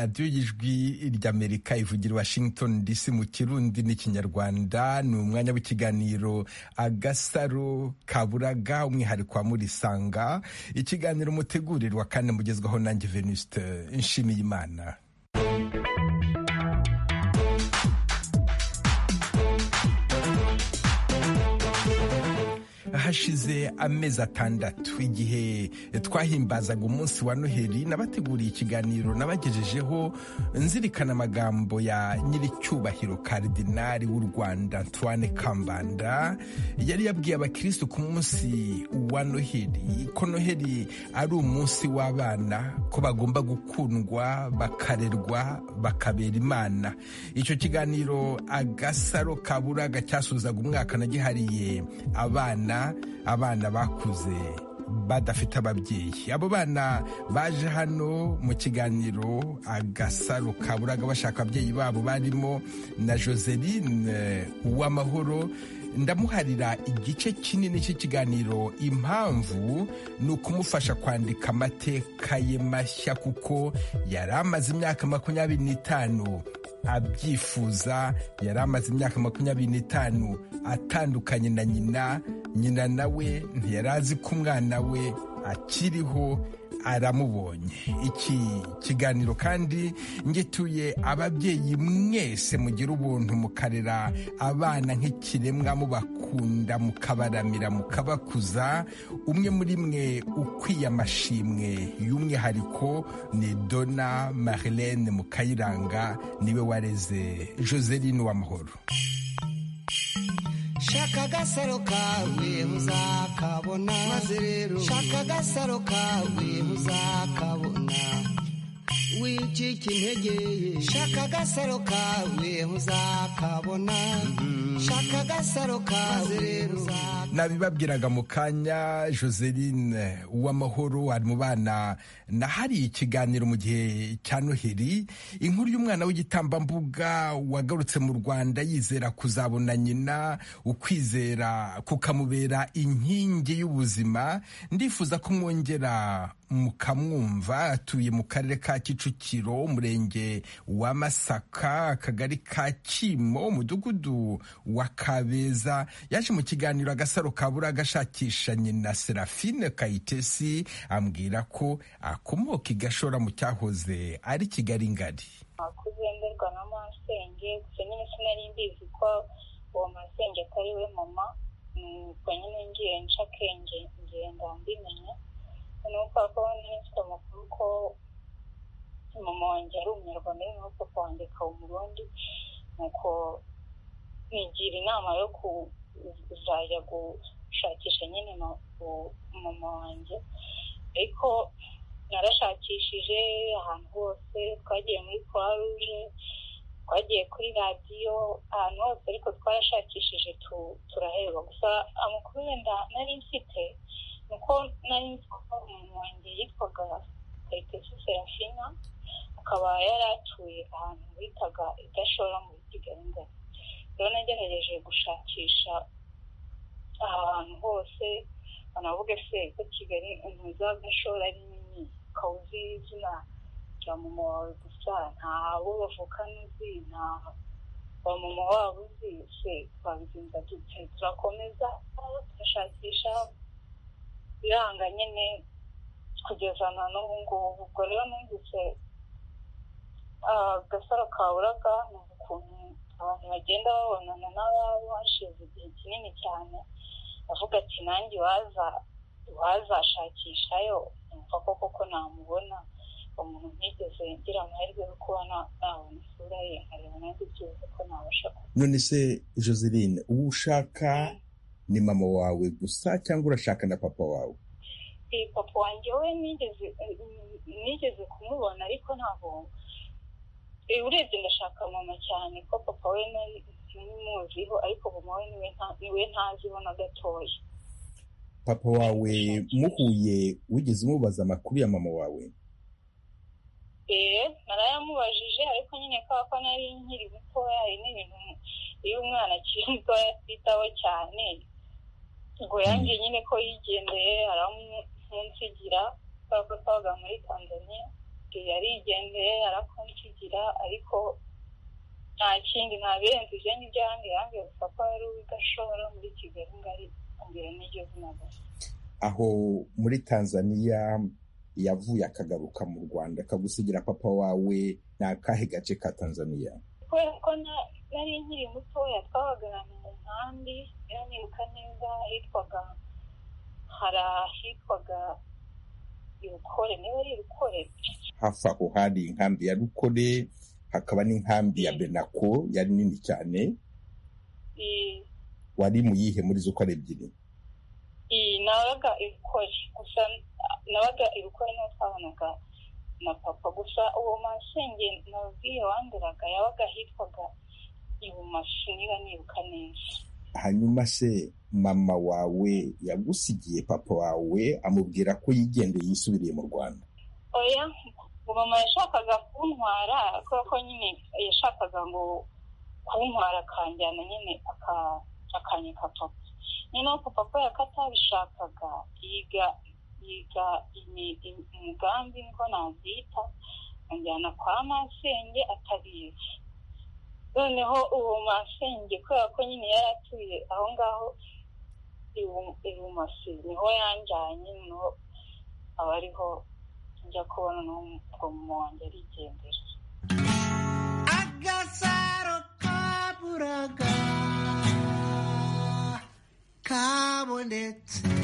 radiyo y'ijwi ry'Amerika ivugira Washington DC mu Kirundi n'Ikinyarwanda. Ni umwanya w'ikiganiro Agasaro Kaburaga, umwihariko wa Murisanga, ikiganiro mutegurirwa kandi mugezwaho nanjye Venuste Nshimiyimana. Hashize amezi 6 igihe twahimbazaga umunsi wa Noheli, nabateguriye ikiganiro nabagejejeho nzirikana amagambo ya nyiricyubahiro Karidinali w'u Rwanda Antoine Kambanda yari yabwiye abakristo ku munsi wa Noheli ko Noheli ari umunsi w'abana, ko bagomba gukundwa, bakarerwa, bakabera Imana. Icyo kiganiro Agasaro Kaburaga cyasuzaga umwaka nagihariye abana bakuze badafite ababyeyi. Abo bana baje hano mu kiganiro Agasaro Kaburaga bashaka ababyeyi babo, barimo na Joseline Uwamahoro. Ndamuharira igice kinini cy'ikiganiro. Impamvu ni ukumufasha kwandika amateka ye mashya, kuko yari amaze imyaka 25 abyifuza. Yari amaze imyaka 25 atandukanye na nyina nawe ntiyari azi ko umwana we akiriho, aramubonye. Iki kiganiro kandi ngituye ababyeyi mwese mugira ubuntu mukarera abana nk'ikiremwa, mubakunda, mukabaramira, mukabakuza. Umwe muri mwe ukwiye amashimwe y'umwihariko ni Dona Marlene Mukayiranga, niwe wareze Joseline Uwamahoro. Shaka agasaro kawe muzakabona, maze rero shaka agasaro kawe muzakabona, wicika intege. Shaka agasaro kawe muzakabona, shaka agasaro kawe rero. Nabibabwiraga mu kanya, Joseline Uwamahoro ari mu bana nahari ikiganiro mu gihe cya Noheli. Inkuru y'umwana w'igitambambuga wagarutse mu Rwanda yizera kuzabona nyina, ukwizera kukamubera inkingi y'ubuzima. Ndifuza ko mwongera mukamwumva. Atuye mu karere ka Kicukiro, umurenge wa Masaka, akagari ka Kimo, umudugudu wa Kabeza. Yaje mu kiganiro Agasaro Kaburaga ashakisha nyina Serafine Kayitesi, ambwira ko akomoka i Gashora mu cyahoze ari Kigali ngari. Kuzenderwa na masenge, gusa nyine sinari mbizi ko uwo masenge atari we mama. Ubwo nyine ngiye nca akenge ngenda mbimenya. Nuko nifite amakuru ko mama wanjye ari umunyarwanda, nuko papa wanjye akaba umurundi. Nuko nigira inama yo kuzajya gushakisha nyine mama wanjye, ariko narashakishije ahantu hose. Twagiye muri Croix Rouge, twagiye kuri radiyo, ahantu hose, ariko twarashakishije turaheba. Gusa amakuru wenda nari mfite nuko nari nzi ko umuntu wanjye yitwaga Kayitesi Serafina, akaba yari atuye ahantu bitaga i Gashora muri Kigali ngari. Rero nagerageje gushakisha ahantu hose, banavuga se ko Kigali za Gashora ari nini, ukawuzi izina rya mama wawe gusa, nta abo bavukana uzi, nta wa mama wabo uzi. Se twabigenza dute? Turakomeza turashakisha biranga nyine kugeza na n'ubu ngubu. Ubwo rero numvise Agasaro Kaburaga, ni ukuntu abantu bagenda babonana n'ababo hashize igihe kinini cyane. Avuga ati nanjye wazashakishayo, numva koko namubona. Umuntu ntigeze ngira amahirwe yo kuba nabona isura ye, nkareba nanjye byibuze ko nabasha. None se Joseline, uwo ushaka ni mama wawe gusa cyangwa urashaka na papa wawe? Papa wanjye we nigeze kumubona, ariko ntabwo urebye ndashaka mama cyane, ko papa we ntimuziho, ariko mama we niwe ntaziho na gatoya. Papa wawe muhuye wigeze umubaza amakuru ya mama wawe? Narayamubajije, ariko nyine ko nari nkiri mutoya, hari n'ibintu iyo umwana akiri mutoya atitaho cyane. Ubwo yangiye nyine ko yigendeye, aramunsigira, kubera ko twabaga muri Tanzania. yarigendeye arakunsigira ariko nta kindi nta birenze ibyo ngibyo yambwiye gusa ko yari uw'igashora muri Kigali ngari ambwira n'iryo zina gusa. Aho muri Tanzania yavuye akagaruka mu Rwanda akagusigira papa wawe, ni akahe gace ka Tanzania? Kubera ko nari nkiri mutoya twabaga mu nkambi, iyo nibuka neza hitwaga Rukore, niba ari Rukore. Hafi aho hari inkambi ya Rukore, hakaba n'inkambi ya Benako yari nini cyane. Wari mu yihe muri zo uko ari ebyiri? Nabaga Rukore, gusa nabaga Rukore niho twabonaga na papa, gusa uwo masenge nabwiye wanduraga yabaga hitwaga Ibumashi niba nibuka neza. Hanyuma se mama wawe yagusigiye papa wawe amubwira ko yigendeye yisubiriye mu Rwanda? Oya, mama yashakaga kuntwara kuko nyine yashakaga ngo kuntwara akanjyana nyine akanyika papa. Nyine uko papa yakatabishakaga yiga umugambi niko nabyita, anjyana kwa masenge atabizi. Noneho uwo masenge kubera ko nyine yari atuye aho ngaho Ibumashi niho yanjyanye, niho aba ariho njya kubona n'ubwo mama wanjye arigendera. Agasaro kaburaga kabonetse.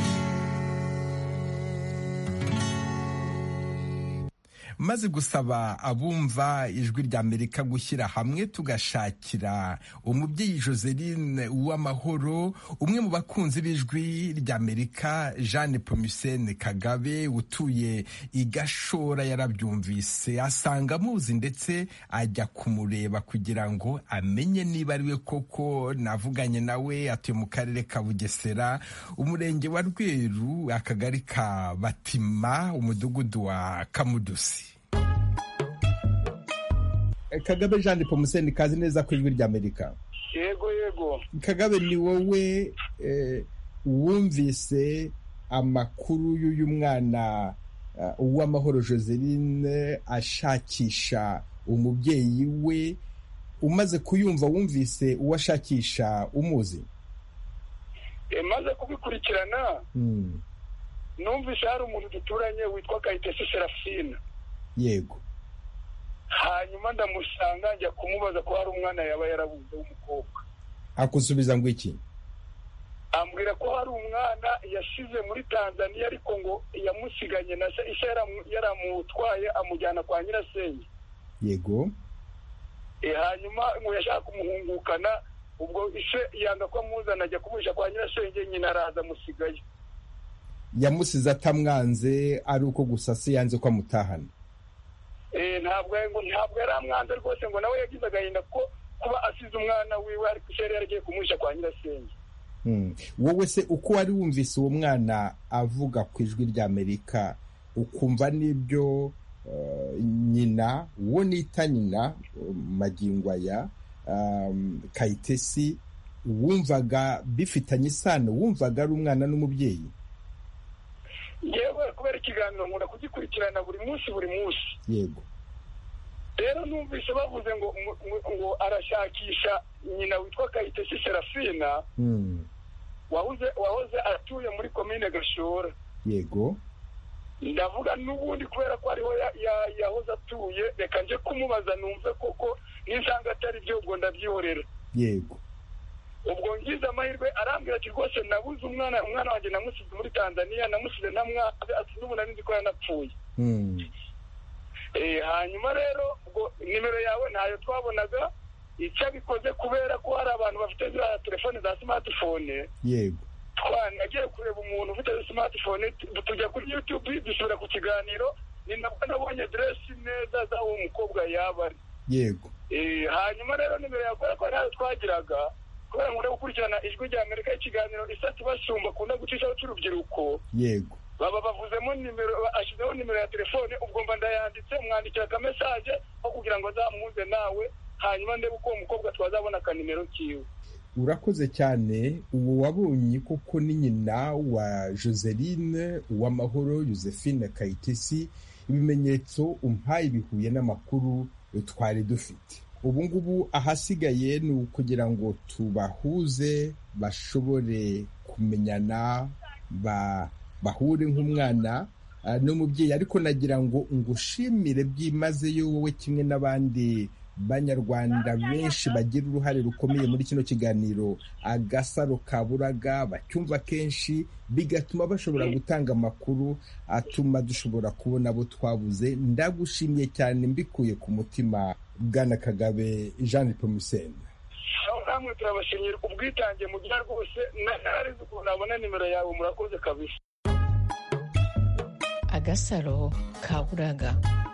Maze gusaba abumva ijwi ry'Amerika gushyira hamwe tugashakira umubyeyi Joseline Uwamahoro, umwe mu bakunzi b'ijwi ry'Amerika. Jeanne Pomusene Kagabe utuye i Gashora yarabyumvise, asanga amuzi ndetse ajya kumureba kugira ngo amenye niba ari we koko. Navuganye nawe, atuye mu karere ka Bugesera, umurenge wa Rweru, akagari ka Batima, umudugudu wa Kamudusi. Kagabe Jeanne Pomusene, kazi neza ku ijwi ry'Amerika. Yego. Kagabe, ni wowe wumvise amakuru y'uyu mwana Uwamahoro Joseline ashakisha umubyeyi we? Umaze kuyumva wumvise uwashakisha umuzi? Maze kubikurikirana numvise hari umuntu duturanye witwa Kayitesi Serafina. Yego. Hanyuma ndamusanga njya kumubaza ko hari umwana yaba yarabuze w'umukobwa. Akusubiza ngo iki? Ambwira ko hari umwana yashize muri Tanzania ariko ngo yamusiganye na se, isha yaramutwaye amujyana kwa nyirasenge. Yego. Hanyuma ngo yashaka kumuhungukana, ubwo ishe yanga ko amuzana ajya kumusha kwa nyirasenge, nyina araza musigaye. Yamusize atamwanze, ari uko gusa se yanze ko amutahana? Ntabwo yari amwanze rwose, ngo nawe yagize agahinda ko kuba asize umwana wiwe ariko ishe yari yaragiye kumusha kwa nyirasenge. Wowe se uko wari wumvise uwo mwana avuga ku ijwi ry'Amerika, ukumva n'ibyo nyina, uwo nita nyina magingo aya, Kayitesi, wumvaga bifitanye isano? Wumvaga ari umwana n'umubyeyi? Yewe, kubera ikiganiro nkunda kugikurikirana buri munsi. Yego. Rero numvise bavuze ngo arashakisha nyina witwa Kayitesi Serafina, wahoze atuye muri komine Gashora. Yego. Ndavuga n'ubundi kubera ko ariho yahoze atuye, reka nje kumubaza numve koko ninsanga atari byo ubwo ndabyihorera. Yego. Ubwo ngize amahirwe arambwira ati rwose nabuze umwana wanjye namusize muri Tanzania, namusize ntamwaze, ati n'ubu nari nzi ko yanapfuye. Hanyuma rero ubwo nimero yawe ntayo twabonaga, icyo abikoze kubera ko hari abantu bafite za telefone za smartphone. Yego. Twanagiye kureba umuntu ufite smartphone, tujya kuri YouTube dusubira ku kiganiro, ni nabwo nabonye address neza za uwo mukobwa yaba ari. Yego. Hanyuma rero nimero yawe kubera ko ntayo twagiraga, kubera ngo gukurikirana ijwi ry'Amerika ikiganiro isatu basumba kunda gucishaho cy'urubyiruko. Yego. Baba bavuzemo nimero, ashizeho nimero ya telefone, ubwo mba ndayanditse, mwandikira ka message aho kugira ngo azamuze nawe, hanyuma ndebe uko umukobwa twazabona akanimero kiwe. Urakoze cyane. Uwo wabonye koko ni nyina wa Joseline Uwamahoro Josephine Kayitesi, ibimenyetso umpaye bihuye n'amakuru twari dufite. ubu ngubu ahasigaye ni ukugira ngo tubahuze bashobore kumenyana, bahure nk'umwana n'umubyeyi. Ariko nagira ngo ngushimire byimazeyo wowe kimwe n'abandi banyarwanda benshi bagira uruhare rukomeye muri kino kiganiro Agasaro Kaburaga, bacyumva kenshi bigatuma bashobora gutanga amakuru atuma dushobora kubona abo twabuze. Ndagushimiye cyane mbikuye ku mutima Bwana Kagabe Jean Nepomuscène. namwe turabashimira ubwitange mugira rwose, nari nabona nimero yawe, murakoze kabisa. Agasaro Kaburaga.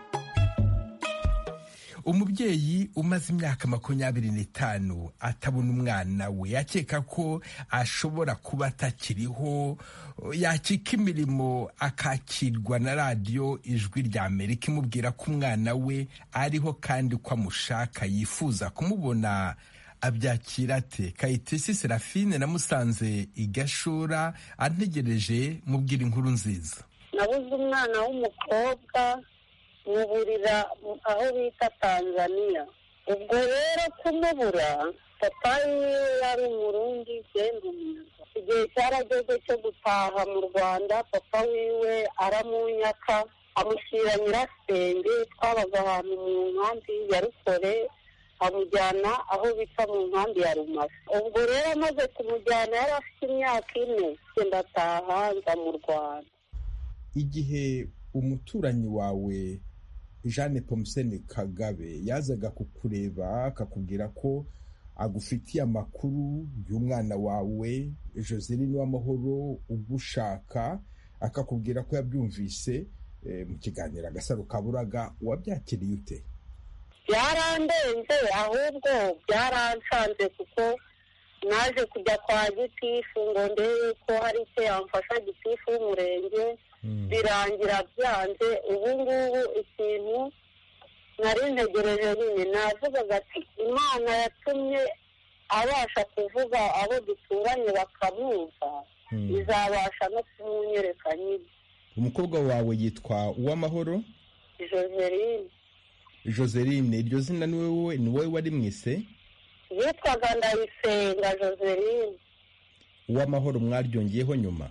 Umubyeyi umaze imyaka 25 atabona umwana we, akeka ko ashobora kuba atakiriho, yakika imirimo akakirwa na radiyo Ijwi ry'Amerika imubwira ko umwana we ariho kandi ko amushaka, yifuza kumubona. Abyakira ate? Kayitesi Serafine namusanze i Gashora antegereje mubwira inkuru nziza. Nabuze umwana w'umukobwa muburira aho bita Tanzania. Ubwo rero kumubura, papa yari umurundi genda umunyarwanda. Igihe cyarageze cyo gutaha mu Rwanda, papa wiwe aramunyaka amushyira Nyirasenge, twabaga ahantu mu nkambi ya Rukore, amujyana aho bita mu nkambi ya Rumazi. Ubwo rero amaze kumujyana yari afite imyaka 4, ndataha nza mu Rwanda. Igihe umuturanyi wawe Jean Nepomuscène Kagabe yazaga kukureba akakubwira ko agufitiye amakuru y'umwana wawe Joseline Uwamahoro ugushaka, akakubwira ko yabyumvise mu kiganiro Agasaro Kaburaga, wabyakiriye ute? Byarandenze, ahubwo byaransanze kuko naje kujya kwa gitifu ngo ndebe ko hari icyo yamfasha, gitifu w'umurenge, birangira byanze. Ubu ngubu ikintu nari ntegereje nyine, navugaga ati Imana yatumye abasha kuvuga abo duturanye bakamwumva, izabasha no kumunyereka nyine. Umukobwa wawe yitwa Uwamahoro? Joseline. Joseline, iryo zina ni wowe wari mwise? Yitwaga Ndayisenga Joseline. Uwamahoro mwaryongeyeho nyuma?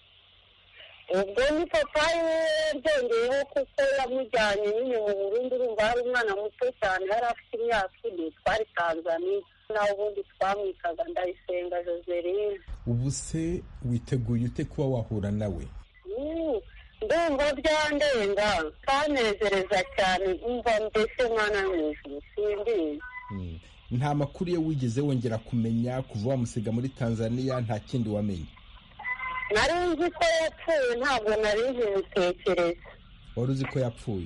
Ubwo ni papa yongeyeho kuko yamujyanye nyine mu Burundi. Urumva hari umwana muto cyane, yari afite imyaka 4, twari Tanzania, naho ubundi twamwitaga Ndayisenga Joseline. Ubu se witeguye ute kuba wahura nawe? Ndumva byandenga, kanezereza cyane, umva mbese mwana mwijuru simbizi. Nta makuru ye wigeze wongera kumenya kuva wamusiga muri Tanzania? Nta kindi wamenye? Nari nzi ko yapfuye, ntabwo nari nkibitekereza. Wari uzi ko yapfuye?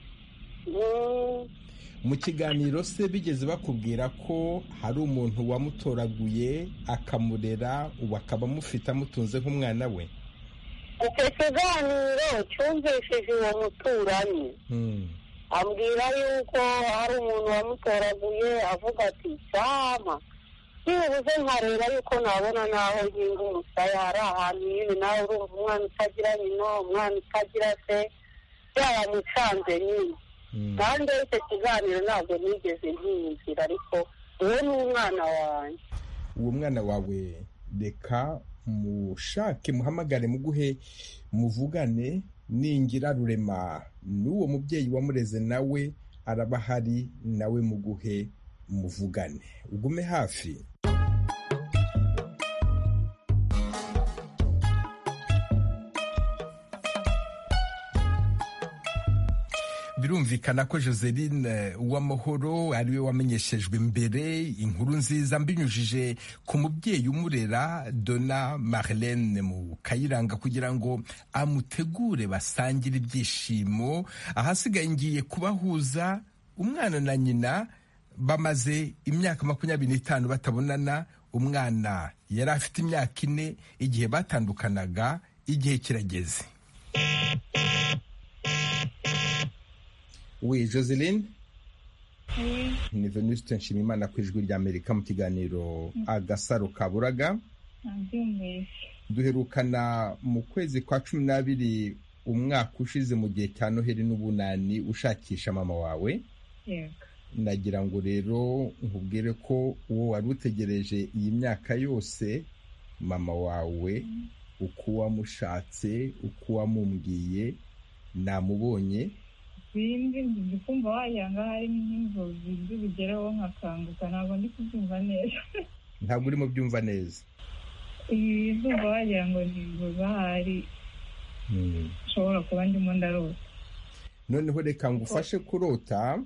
Mu kiganiro se bigeze bakubwira ko hari umuntu wamutoraguye akamurera, ubu akaba amufite amutunze nk'umwana we? Icyo kiganiro cyumvishije uwo muturanyi, ambwira yuko hari umuntu wamutoraguye, avuga ati cyama byibuze nkareba yuko nabona naho nginga umusaya, hari ahantu nyine nawe urumva umwana utagira nyina, umwana utagira se, byamucanze nyine. Kandi icyo kiganiro ntabwo nigeze ntiyumvira, ariko uwo ni umwana wanjye. Uwo mwana wawe reka mushake, muhamagare, muguhe, muvugane. Ningira Rurema n'uwo mubyeyi wamureze nawe araba hari, nawe muguhe muvugane, ugume hafi. Birumvikana ko Joseline Uwamahoro ariwe wamenyeshejwe mbere inkuru nziza mbinyujije ku mubyeyi umurera Dona Marlene mu Kayiranga, kugira ngo amutegure basangire ibyishimo. Ahasigaye ngiye kubahuza, umwana na nyina bamaze imyaka 25 batabonana. Umwana yari afite imyaka 4 igihe batandukanaga, igihe kirageze. Oui, Joseline. Ni Venuste Nshimiyimana ku Ijwi ry'Amerika mu kiganiro Agasaro Kaburaga. Duherukana mu kwezi kwa 12 umwaka ushize mu gihe cya Noheli n'Ubunani ushakisha mama wawe. yego nagira ngo rero nkubwire ko uwo wari utegereje iyi myaka yose mama wawe uko wamushatse uko wamumbwiye namubonye. bindi ndi kumva wayanga harimo nk'inzozi z'ubugeraho nkakanguka ntabwo ndi kubyumva neza. Ntabwo urimo byumva neza? ndumva wagira ngo ni inzozi ahari nshobora kuba ndimo ndarota. Noneho reka ngufashe kurota.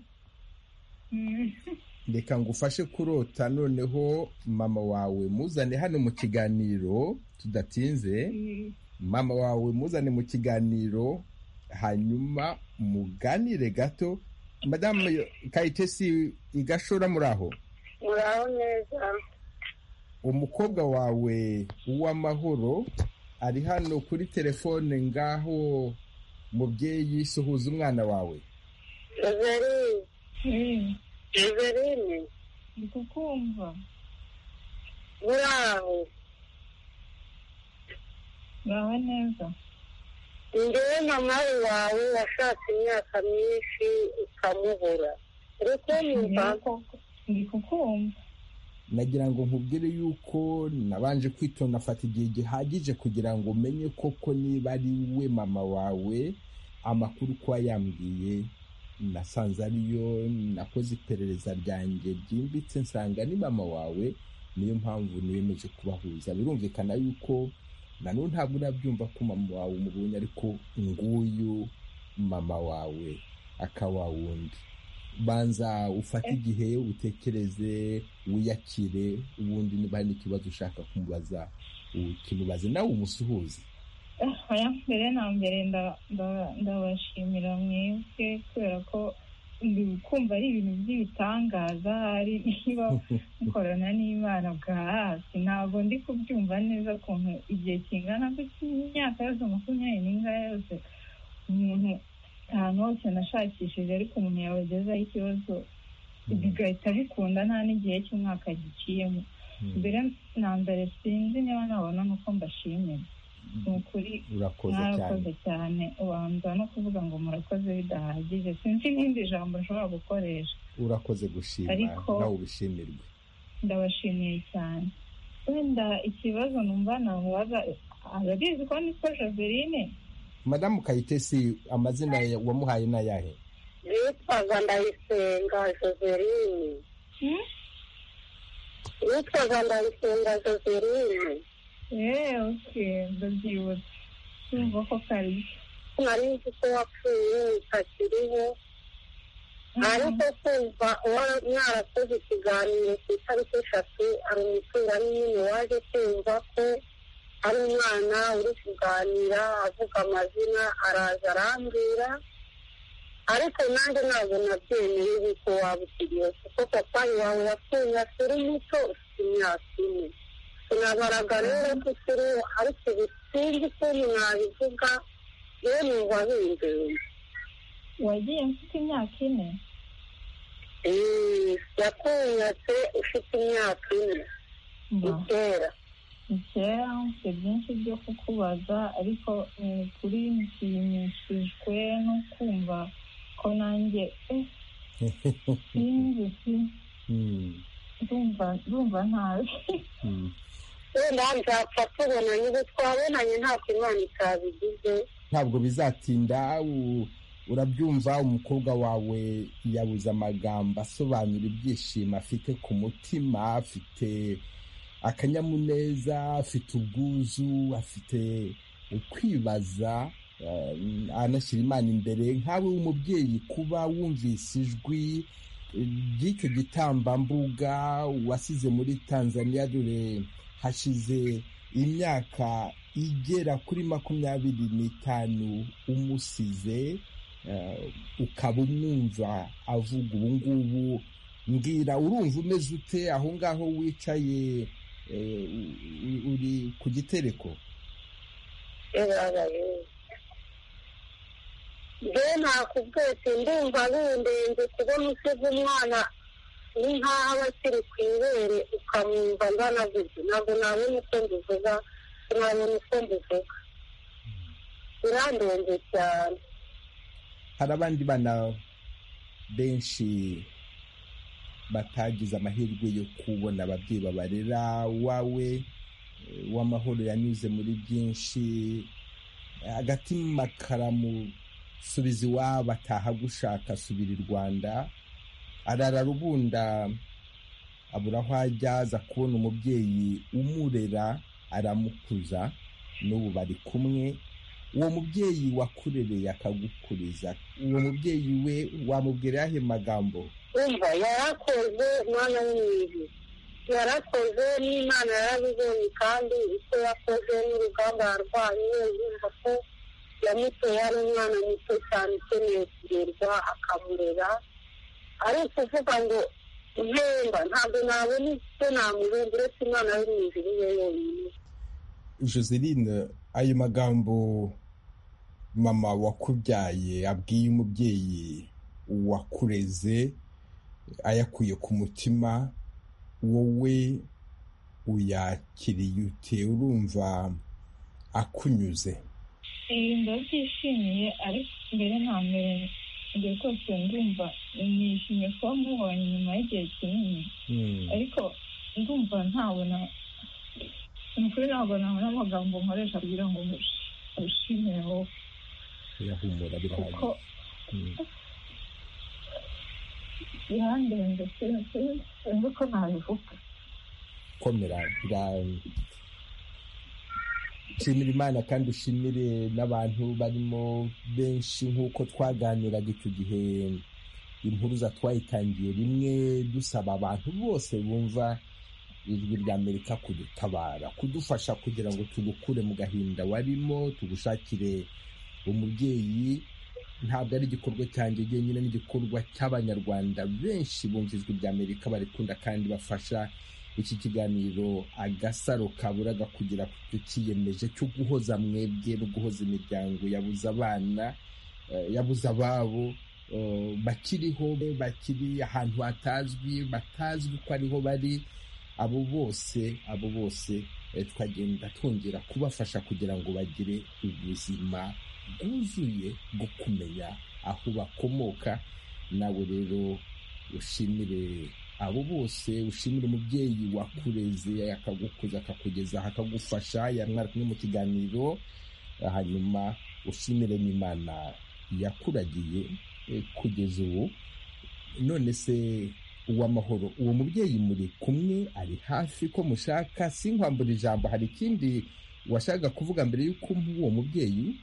Reka ngufashe kurota noneho mama wawe muzane hano mu kiganiro tudatinze. Mama wawe muzane mu kiganiro hanyuma muganire gato. Madame Kayitesi Igashora muraho? muraho neza. Umukobwa wawe Uwamahoro ari hano kuri telefone. Ngaho mubyeyi suhuza umwana wawe. Everine ndi kukumva. muraho. ngaho neza. ngewe mama wawe washatse imyaka myinshi ukamubura. uri kunyumva? ndi kukumva. Nagira ngo nkubwire yuko nabanje kwitonda afata igihe gihagije kugira ngo umenye koko niba ari we mama wawe. Amakuru ko yambwiye nasanze ariyo, nakoze iperereza ryanjye ryimbitse nsanga ni mama wawe. Niyo mpamvu niyemeje kubahuza. Birumvikana yuko nanone ntabwo urabyumva ko mama wawe umubonye, ariko nguyu mama wawe akawa wundi. Banza ufate igihe utekereze wiyakire, ubundi niba hari ikibazo ushaka kumubaza ukimubaze nawe umusuhuze. mbere na mbere ndabashimira mwebwe kubera ko ndi kumva ari ibintu by'ibitangaza, hari niba mukorana n'Imana bwa hasi. ntabwo ndi kubyumva neza ukuntu igihe kingana imyaka yose 20 yose umuntu ahantu hose nashakishije ariko umuntu yabagezaho ikibazo bigahita bikunda nta n'igihe cy'umwaka giciyemo. mbere na mbere sinzi niba nabona nuko mbashimira. ni ukuri mwarakoze cyane. ubanza no kuvuga ngo murakoze bidahagije, sinzi n'indi jambo nshobora gukoresha. Urakoze gushima nawe ubishimirwe. ndabashimiye cyane. wenda ikibazo numva namubaza, arabizi ko nitwa Joseline? Madamu Kayitesi amazina wamuhaye n'ayahe? yitwaga Ndayisenga Joseline. yitwaga Ndayisenga Joseline. okay, ndabyibutse. Urumva ko kari nari nzi ko wapfuye utakiriho, ariko kumva mwarakoze ikiganiro ku itariki 3 ari umuturanyi nyine waje kumva ko ari umwana uri kuganira avuga amazina, araza arambwira, ariko nanjye ntabwo nabyemeye yuko waba ukiriho kuko papa wawe yapfuye akiri muto, ufite imyaka 4. sinabaraga rero ko ukiriho, ariko sinzi ukuntu nabivuga, yewe numva bindeye. wagiye mfite imyaka 4? yakunyatse ufite imyaka 4. kera mfite byinshi byo kukubaza, ariko kuri nshimishijwe no kumva ko nanjye sinzi ndumva ntazi. wenda nzapfa tubonanye, ubu twabonanye ntabwo Imana itabigize. Ntabwo bizatinda. Urabyumva, umukobwa wawe yabuze amagambo asobanura ibyishimo afite ku mutima, afite akanyamuneza, afite ubwuzu, afite ukwibaza, anashyira Imana imbere. nkawe w'umubyeyi kuba wumvise ijwi ry'icyo gitambambuga wasize muri Tanzania, dore hashize imyaka igera kuri 25 umusize, ukaba umwumva avuga ubu ngubu. mbwira, urumva umeze ute aho ngaho wicaye uri ku gitereko? nakubwete ndumva bindenze kubona usize umwana ni nk'aho aba akiri ku ibere ukamwumva angana gutyo. ntabwo nabona uko mbivuga, sinabona uko mbivuga. birandenze cyane. hari abandi bana benshi batagize amahirwe yo kubona ababyeyi babarera. wawe w'amahoro yanyuze muri byinshi, agatima karamusubiza iwabo, ataha gushaka, asubira i Rwanda, arara Rubunda, abura aho ajya, aza kubona umubyeyi umurera aramukuza, n'ubu bari kumwe. uwo mubyeyi wakurereye akagukuriza, uwo mubyeyi we wamubwira yahe magambo? Umva, yarakoze mwana w'umwiza, yarakoze n'Imana yarabibonye, kandi icyo yakoze n'urugamba yarwanye, yumva ko yamuteye ari umwana muto cyane ukeneye kugerwa akamurera. ari ukuvuga ngo uhemba, ntabwo nabona icyo namuhemba uretse Imana yo mu ijuru ye yonyine. Joseline, ayo magambo mama wakubyaye abwiye umubyeyi wakureze ayakuye ku mutima, wowe uyakiriye ute? urumva akunyuze? ndabyishimiye, ariko mbere na mbere igihe rwose ndumva nishimiye kuba mubonye nyuma y'igihe kinini, ariko ndumva ntabona, ni ukuri ntabwo nabona amagambo nkoresha kugira ngo mushimire wowe. birahumura, birahagije. kuko birandenze, sinzi ko nabivuga. komera, shimira Imana kandi ushimire n'abantu barimo benshi, nk'uko twaganiraga icyo gihe impuruza twayitangiye rimwe dusaba abantu bose bumva ijwi rya Amerika kudutabara, kudufasha kugira ngo tugukure mu gahinda warimo, tugushakire umubyeyi. ntabwo ari igikorwa cyanjye nyine, n'igikorwa cy'abanyarwanda benshi bumva ijwi rya Amerika, barikunda kandi bafasha iki kiganiro Agasaro Kaburaga kugira ku cyiyemeje cyo guhoza mwebwe no guhoza imiryango yabuze abana, yabuze ababo, bakiriho, bakiri ahantu hatazwi, batazwi ko ariho bari. abo bose twagenda twongera kubafasha kugira ngo bagire ubuzima bwuzuye bwo kumenya aho bakomoka. nawe rero ushimire abo bose, ushimire umubyeyi wakureze akagukuza akakugeza akagufasha, yamwara kumwe mu kiganiro. hanyuma ushimire n'Imana yakuragiye kugeza ubu. none se uw'amahoro, uwo mubyeyi muri kumwe, ari hafi ko mushaka? sinkwambura ijambo, hari ikindi washaka kuvuga mbere y'uko uwo mubyeyi?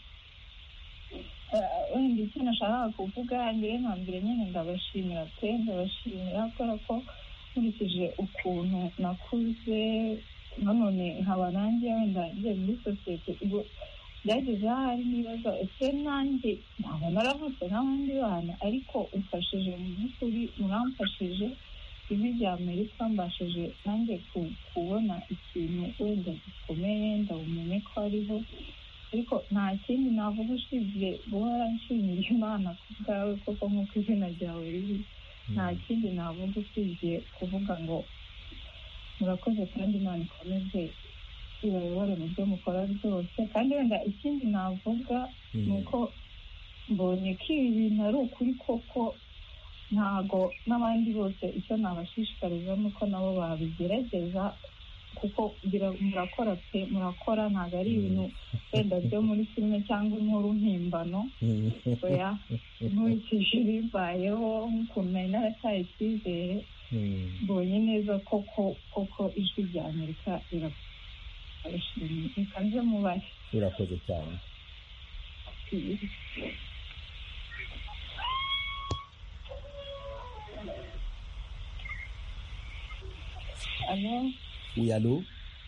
wenda icyo nashakaga kuvuga mbere na mbere nyine ndabashimira pe, ndabashimira kubera ko nkurikije ukuntu nakuze, nanone nkaba nanjye wenda ngiye muri sosiyete, ubwo byageze ahari nibaza ese nanjye ntabwo naravutse nk'abandi bana, ariko umfashije mu by'ukuri, muramfashije, ijwi rya Amerika mbashije nanjye kubona ikintu wenda gikomeye, ndabumenye ko ariho. ariko nta kindi navuga usibye guhora nshimira Imana ku bwawe, koko nk'uko izina ryawe riri. nta kindi navuga usibye kuvuga ngo murakoze, kandi Imana ikomeze ibayobore mu byo mukora byose. kandi wenda ikindi navuga ni uko mbonye ko ibi bintu ari ukuri koko, ntago n'abandi bose icyo nabashishikariza ni uko nabo babigerageza, kuko murakora pe, murakora, ntabwo ari ibintu wenda byo muri filime cyangwa inkuru mpimbano. oya, nkurikije ibimbayeho, nk'ukuntu nari narataye icyizere, mbonye neza koko ijwi rya Amerika rirashimye. reka nze mubahe. urakoze cyane. alo uyalo,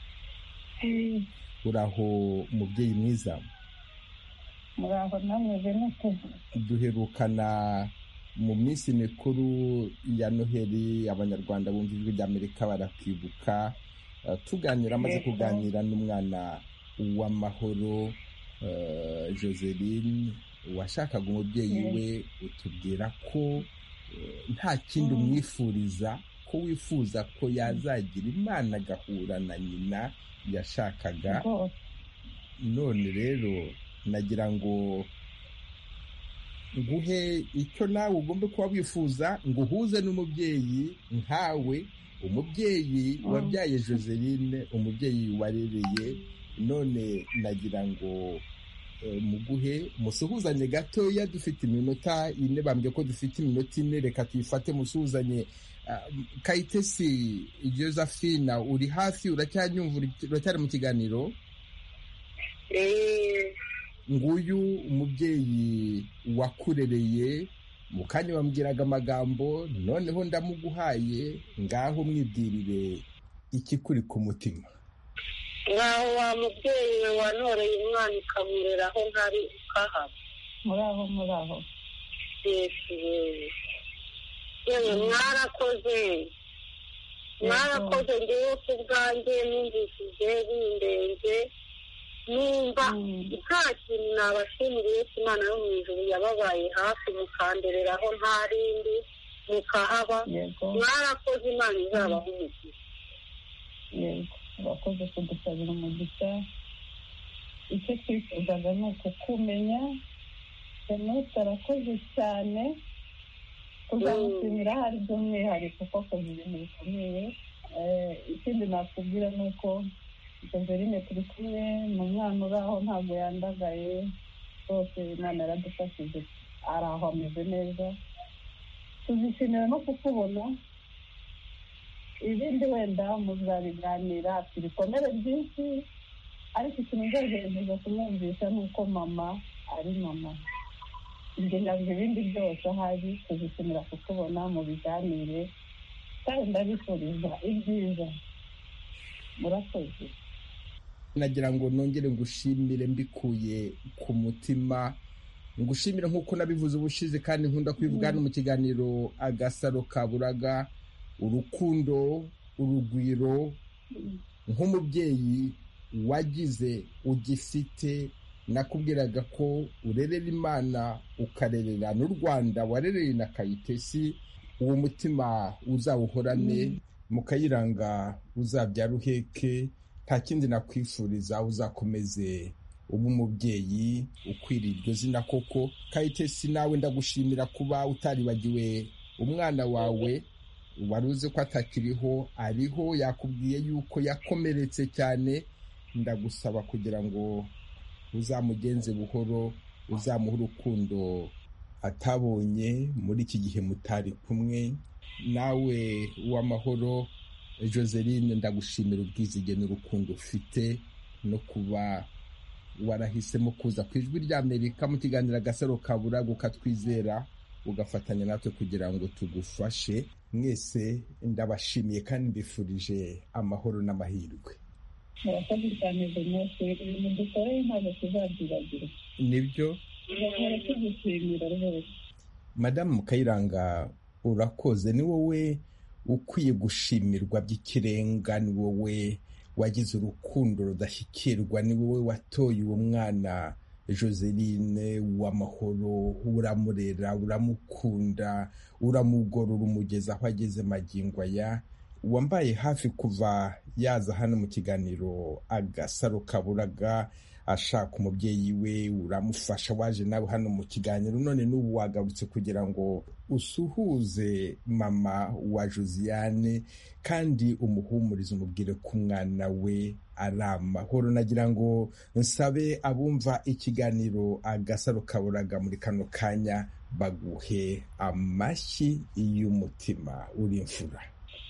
uraho umubyeyi mwiza? muraho nameze mute? duherukana mu minsi mikuru ya Noheli, abanyarwanda bumva ijwi rya Amerika barakwibuka, tuganira, amaze kuganira n'umwana w'amahoro Joseline, washakaga umubyeyi we, utubwira ko nta kindi umwifuriza, ko wifuza ko yazagira Imana agahura na nyina yashakaga. none rero nagira ngo nguhe icyo nawe ugomba kuba wifuza, ngo uhuze n'umubyeyi nkawe, umubyeyi wabyaye Joseline, umubyeyi warereye. None nagira ngo muguhe musuhuzanye gatoya, dufite iminota ine, bambwiye ko dufite iminota ine, reka tuyifate musuhuzanye. Kayitesi Josephine, uri hafi? uracyanyumva? uracyari mu kiganiro? Nguyu umubyeyi wakurereye, mu kanya wambwiraga amagambo, noneho ndamuguhaye, ngaho mwibwirire ikikuri ku mutima. ngaho wa mubyeyi wanoreye umwana ukamurera aho ntari ukahaba. muraho yesu yewe mwarakoze ngewe ku bwanjye numvishije bindenze, numva nta kintu nabashimiriye ko Imana yo mu ijuru yababaye hafi mukanderera aho nta rindi mukahaba. mwarakoze, Imana izabaha umugisha. yego urakoze kudusabira umugisha. icyo twifuzaga ni ukukumenya. Jeannette arakoze cyane, tuzamushimira hari by'umwihariko kuko akoze ibintu bikomeye. ikindi nakubwira ni uko Joseline turi kumwe, ni umwana uri aho ntabwo yandagaye rwose, Imana yaradufashije, ari aho ameze neza. tuzishimira no kukubona, ibindi wenda muzabiganira. afite ibikomere byinshi, ariko ikintu nzagerageza kumwumvisha ni uko mama ari mama. ibyo nabyo ibindi byose ahari, tuzishimira kukubona mu biganire, kandi ndabifuriza ibyiza. murakoze. Nagira ngo nongere ngushimire mbikuye ku mutima, ngushimire nk'uko nabivuze ubushize, kandi nkunda kwivuga hano mu kiganiro Agasaro Kaburaga, urukundo, urugwiro nk'umubyeyi wagize, ugifite. nakubwiraga ko urerera Imana ukarerera n'u Rwanda, warereye na Kayitesi. uwo mutima uzawuhorane, Mukayiranga uzabyara uheke. nta kindi nakwifuriza, uzakomeze uba umubyeyi ukwiriye iryo zina koko. Kayitesi, nawe ndagushimira kuba utaribagiwe umwana wawe, wari uzi ko atakiriho, ariho, yakubwiye yuko yakomeretse cyane. ndagusaba kugira ngo uzamugenze buhoro, uzamuha urukundo atabonye muri iki gihe mutari kumwe. nawe w'amahoro Joseline, ndagushimira ubwizige n'urukundo ufite, no kuba warahisemo kuza ku Ijwi ry'Amerika mu kiganiro Agasaro Kaburaga, ukatwizera, ugafatanya natwe kugira ngo tugufashe. mwese ndabashimiye kandi mbifurije amahoro n'amahirwe. murakoze cyane Jeannette, ibintu dukoreye ntabwo tuzabyibagirwa. nibyo tugushimira rwose. Madamu Mukayiranga, urakoze. ni wowe ukwiye gushimirwa by'ikirenga, ni wowe wagize urukundo rudashyikirwa, ni wowe watoye uwo mwana Joseline w'amahoro, uramurera, uramukunda, uramugorora, umugeza aho ageze magingo aya. wambaye hafi kuva yaza hano mu kiganiro Agasaro Kaburaga ashaka umubyeyi we, uramufasha, waje nawe hano mu kiganiro, none n'ubu wagarutse kugira ngo usuhuze mama wa Josiane kandi umuhumurize, umubwire ko umwana we ari amahoro. nagira ngo nsabe abumva ikiganiro Agasaro Kaburaga muri kano kanya baguhe amashyi y'umutima. uri imfura.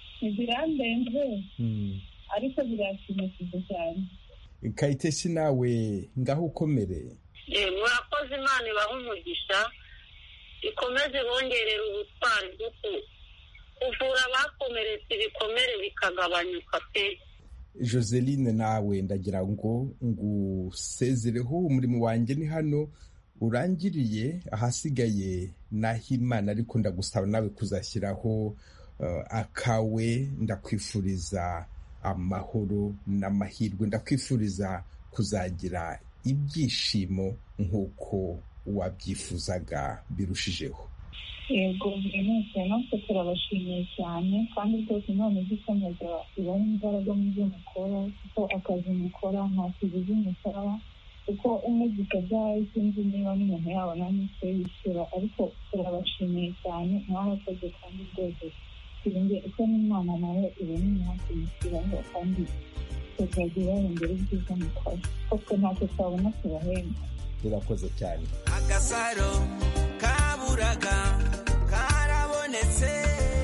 birandenze ariko birashimishije cyane. Kayitesi, nawe ngaho ukomere. murakoze, Imana ibaha umugisha, ikomeze bongerera ubutwari bwo kuvura abakomeretse, ibikomere bikagabanyuka pe. Joseline, nawe ndagira ngo ngusezereho, umurimo wanjye ni hano urangiriye, ahasigaye naho Imana, ariko ndagusaba nawe kuzashyiraho akawe. ndakwifuriza amahoro n'amahirwe, ndakwifuriza kuzagira ibyishimo nk'uko wabyifuzaga birushijeho. yego Jeannette, natwe turabashimiye cyane, kandi rwose none dukomeza ibahe imbaraga mu byo mukora, kuko akazi mukora nta kibuzi mukora, kuko umuzika byawe sinzi niba n'umuntu yabona n'icyo yishyura ariko turabashimiye cyane mwabakoze kandi rwose kirenge uko n'umwana nawe ibona imyaka yishyuraho kandi tukagira imbere byiza mukora kuko ntacyo twabona tubahemba. urakoze cyane. Agasaro kaburaga karabonetse.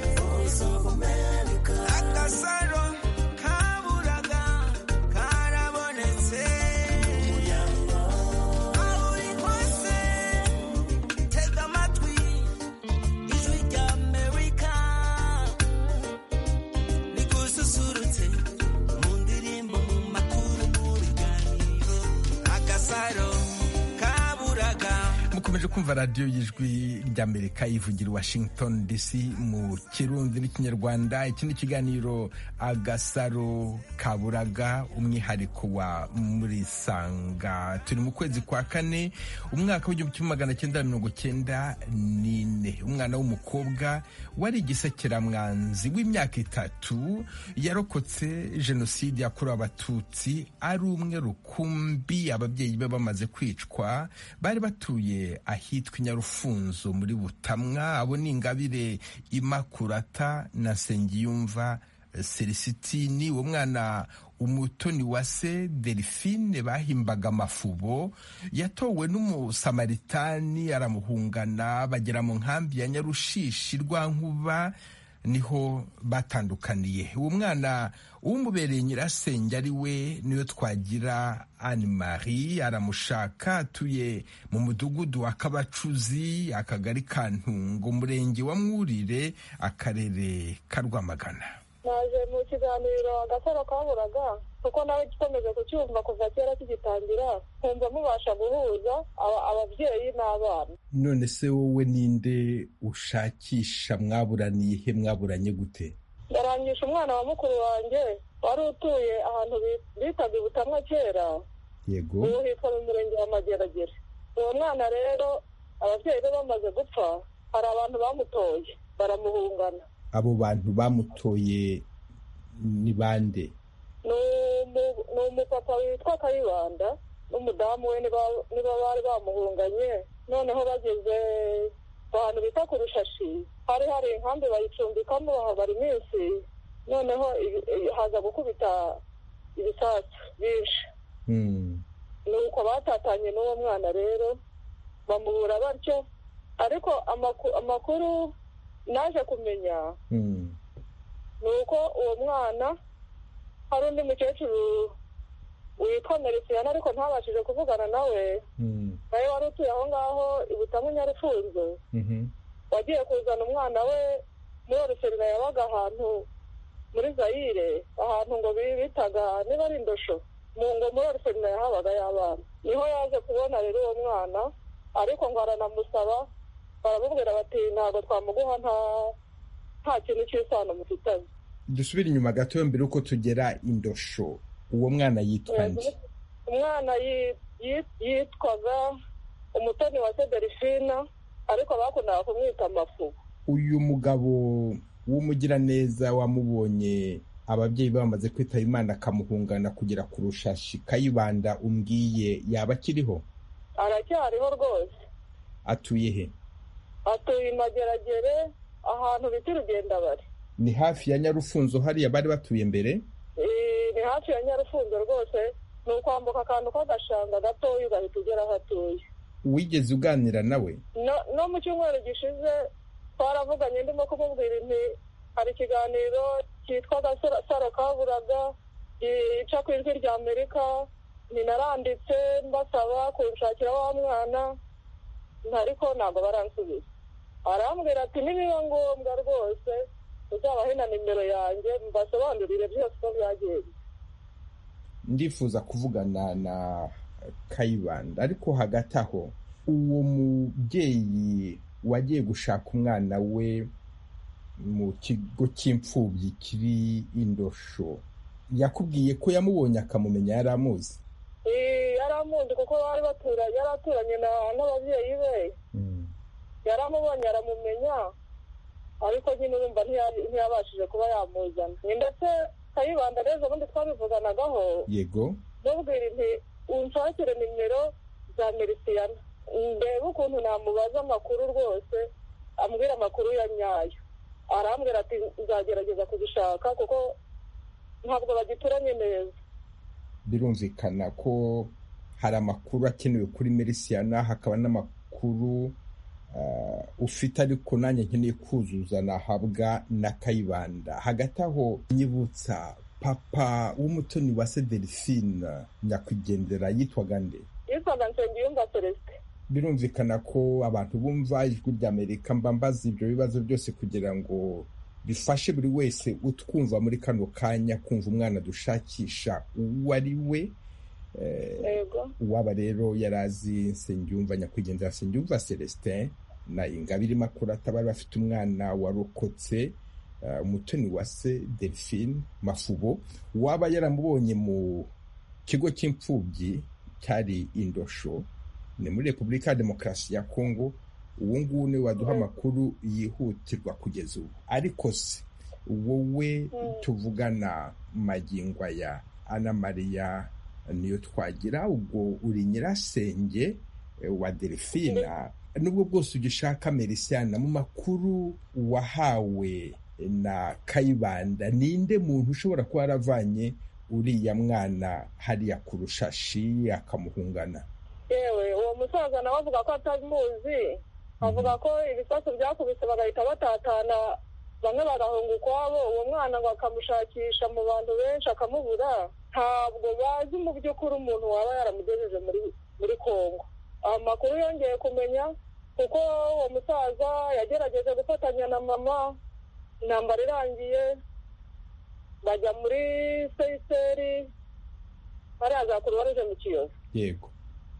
Agasaro kaburaga karabonetse. Aho uri hose tega amatwi ijwi rya Amerika rigususurutse mu ndirimbo mu makuru mu biganiro. Agasaro mukomeje kumva radiyo y'ijwi ry'Amerika ivugira Washington DC mu Kirundi n'Ikinyarwanda. Iki ni ikiganiro Agasaro kaburaga, umwihariko wa Murisanga. Turi mu kwezi kwa kane umwaka w'1994. Umwana w'umukobwa wari igisekeramwanzi w'imyaka 3 yarokotse jenoside yakorewe Abatutsi ari umwe rukumbi. Ababyeyi be bamaze kwicwa bari batuye ahitwa Nyarufunzo muri Butamwa. Abo ni Ingabire Imakurata na Sengiyumva Celestine. Uwo mwana umutoni wa se Delphine bahimbaga Amafubo yatowe n'umusamaritani aramuhungana bagera mu nkambi ya Nyarushishi Rwankuba, niho batandukaniye. Uwo mwana umubereye nyirasenge ari we niyo Twagira Anne Marie aramushaka. Atuye mu mudugudu wa Kabacuzi, akagari ka Ntungo, umurenge wa Mwurire, akarere ka Rwamagana. naje mu kiganiro Agasaro kaburaga kuko nawe gikomeje kucyumva kuva kera kigitangira, nkumva mubasha guhuza ababyeyi n'abana. None se wowe ninde ushakisha? Mwaburaniye he? Mwaburanye gute? Ndarangisha umwana wa mukuru wanjye wari utuye ahantu bitaga Butamwa kera. Yego. ubu hitwa mu murenge wa Mageragere. Uwo mwana rero ababyeyi be bamaze gupfa, hari abantu bamutoye baramuhungana. Abo bantu bamutoye ni bande? ni umupapa witwa Kayibanda n'umudamu we niba bari bamuhunganye. Noneho bageze ahantu bita ku Rushashi, hari inkambi bayicumbikamo bahabara iminsi. Noneho haza gukubita ibisasu byinshi. Nuko batatanye n'uwo mwana rero bamuhura batyo, ariko amakuru naje kumenya ni uko uwo mwana hari undi mukecuru witwa Merisiyana ariko ntabashije kuvugana nawe, nawe wari utuye aho ngaho i Butamwa Nyarufunzo. wagiye kuzana umwana we muri Oruferina, yabaga ahantu muri Zaire, ahantu ngo bitaga niba ari Indosho, ngo muri Oruferina yahabaga y'abana. Niho yaje kubona rero uwo mwana, ariko ngo aranamusaba, baramubwira bati ntabwo twamuguha, nta kintu cy'isano mufitanye. Dusubire inyuma gato mbere uko tugera Indosho. Uwo mwana yitwa nde? Umwana yitwaga umutoni wa Delphine, ariko bakundaga kumwita Amafubo. Uyu mugabo w'umugiraneza wamubonye ababyeyi bamaze kwitaba Imana akamuhungana kugera ku Rushashi, Kayibanda umbwiye, yaba akiriho? Aracyariho rwose. Atuye he? Atuye i Mageragere ahantu bita Rugendabari. Ni hafi ya Nyarufunzo hariya bari batuye mbere? Ni hafi ya Nyarufunzo rwose, ni ukwambuka akantu k'agashanga gatoya ugahita ugera aho atuye. Wigeze uganira nawe? No mu cyumweru gishize twaravuganye, ndimo kumubwira nti hari ikiganiro cyitwa Agasaro kaburaga gica ku ijwi rya Amerika, naranditse mbasaba kunshakira wa mwana, ariko ntabwo baransubiza. Arambwira ati nibiba ngombwa rwose uzabahe na nimero yanjye mbasobanurire byose uko byagenze. Ndifuza kuvugana na Kayibanda, ariko hagati aho uwo mubyeyi wagiye gushaka umwana we mu kigo cy'imfubyi kiri Indosho yakubwiye ko yamubonye akamumenya? Yari amuzi? Yari amuzi kuko bari baturanye, yari aturanye n'ababyeyi be. Yari amubonye aramumenya, ariko nyine urumva ntiyabashije kuba yamuzana. Ndetse Kayibanda rero ubundi twabivuganagaho. Yego. Mubwira nti unshakire nimero za Merisiyana ndebe ukuntu namubaza amakuru rwose ambwira amakuru ya nyayo. Arambwira ati nzagerageza kuzishaka kuko ntabwo bagituranye neza. Birumvikana ko hari amakuru akenewe kuri Merisiyana, hakaba n'amakuru ufite ariko nanjye nkeneye kuzuza nahabwa na Kayibanda. Hagati aho nyibutsa papa w'umutoni wa Delphine nyakwigendera yitwaga nde? Yitwaga Nsengiyumva Celestin. Birumvikana ko abantu bumva ijwi ry'Amerika mbaza ibyo bibazo byose kugira ngo bifashe buri wese utwumva muri kano kanya kumva umwana dushakisha uwo ari we. Uwaba rero yarazi Nsengiyumva nyakwigendera Nsengiyumva Celestin na Ingabire Makurata bari bafite umwana warokotse umutoni wa Delphine Mafubo. Waba yaramubonye mu kigo cy'imfubyi cyari Indosho ni muri Repubulika ya Demokarasi ya Kongo. Uwo nguwo ni waduha amakuru yihutirwa kugeza ubu. Ariko se wowe tuvugana magingo aya Ana Maria niyo twagira, ubwo uri nyirasenge wa Delphine, nubwo bwose ugishaka Merisiyana, mu makuru wahawe na Kayibanda ninde muntu ushobora kuba yaravanye uriya mwana hariya ku rushashi akamuhungana? Yewe uwo musaza nawe avuga ko atamuzi, avuga ko ibisasu byakubise bagahita batatana, bamwe bagahunga ukwabo, uwo mwana ngo akamushakisha mu bantu benshi akamubura. Ntabwo bazi mu by'ukuri umuntu waba yaramugejeje muri Kongo. Amakuru yongeye kumenya kuko uwo musaza yagerageje gufatanya na mama, intambara irangiye bajya muri Seyiseri hariya za Kuruwaruje mu Kiyovu. Yego.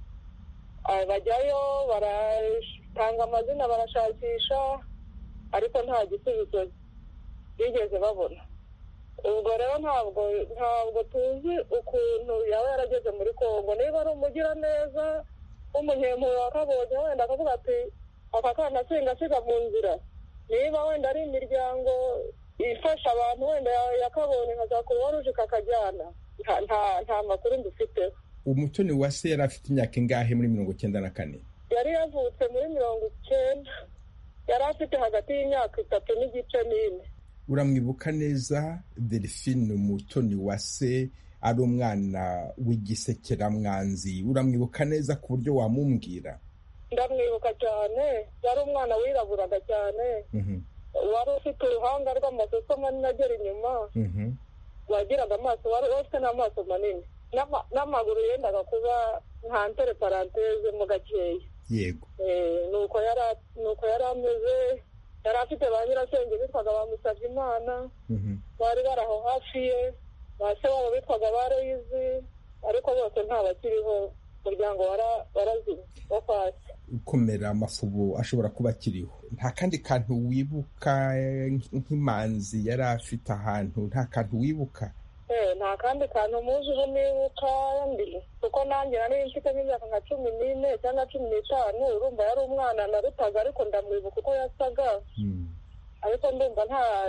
Bajyayo baratanga amazina barashakisha ariko nta gisubizo bigeze babona. Ubwo rero ntabwo tuzi ukuntu yaba yarageze muri Kongo. Niba ari umugira neza w'umunyempuhwe wakabonye wenda akavuga ati aka kana siga mu nzira. Niba wenda ari imiryango ifasha abantu wenda yakabonye nka za Kuruwaruje kakajyana, nta makuru dufite. Umutoni wa se yari afite imyaka ingahe muri 1994? Yari yavutse muri 1990. Yari afite hagati y'imyaka 3 n'igice n'ine. Uramwibuka neza Delphine umutoni wa se ari umwana w'igisekeramwanzi? Uramwibuka neza ku buryo wamumbwira? Ndamwibuka cyane. Yari umwana wiraburaga cyane. Wari ufite uruhanga rw'amasoso manini agera inyuma. Wagiraga amaso, wari ufite n'amaso manini, n'amaguru yendaga kuba nka ntere paranteze mu gakeya. Yego. Nuko yari ameze. Yari afite ba nyirasenge bitwaga ba Musabyimana, bari bari aho hafi ye. Ba se wabo bitwaga ba Loyizi, ariko bose nta bakiriho, umuryango warazimye wo kwasi. Komera Mafubo ashobora kuba akiriho. Nta kandi kantu wibuka nk'imanzi yari afite ahantu? Nta kantu wibuka? Nta kandi kantu muzi ubu nibuka ndi, kuko nanjye nari mfite nk'imyaka nka 14 cyangwa 15. Urumva yari umwana narutaga, ariko ndamwibuka uko yasaga. Ariko ndumva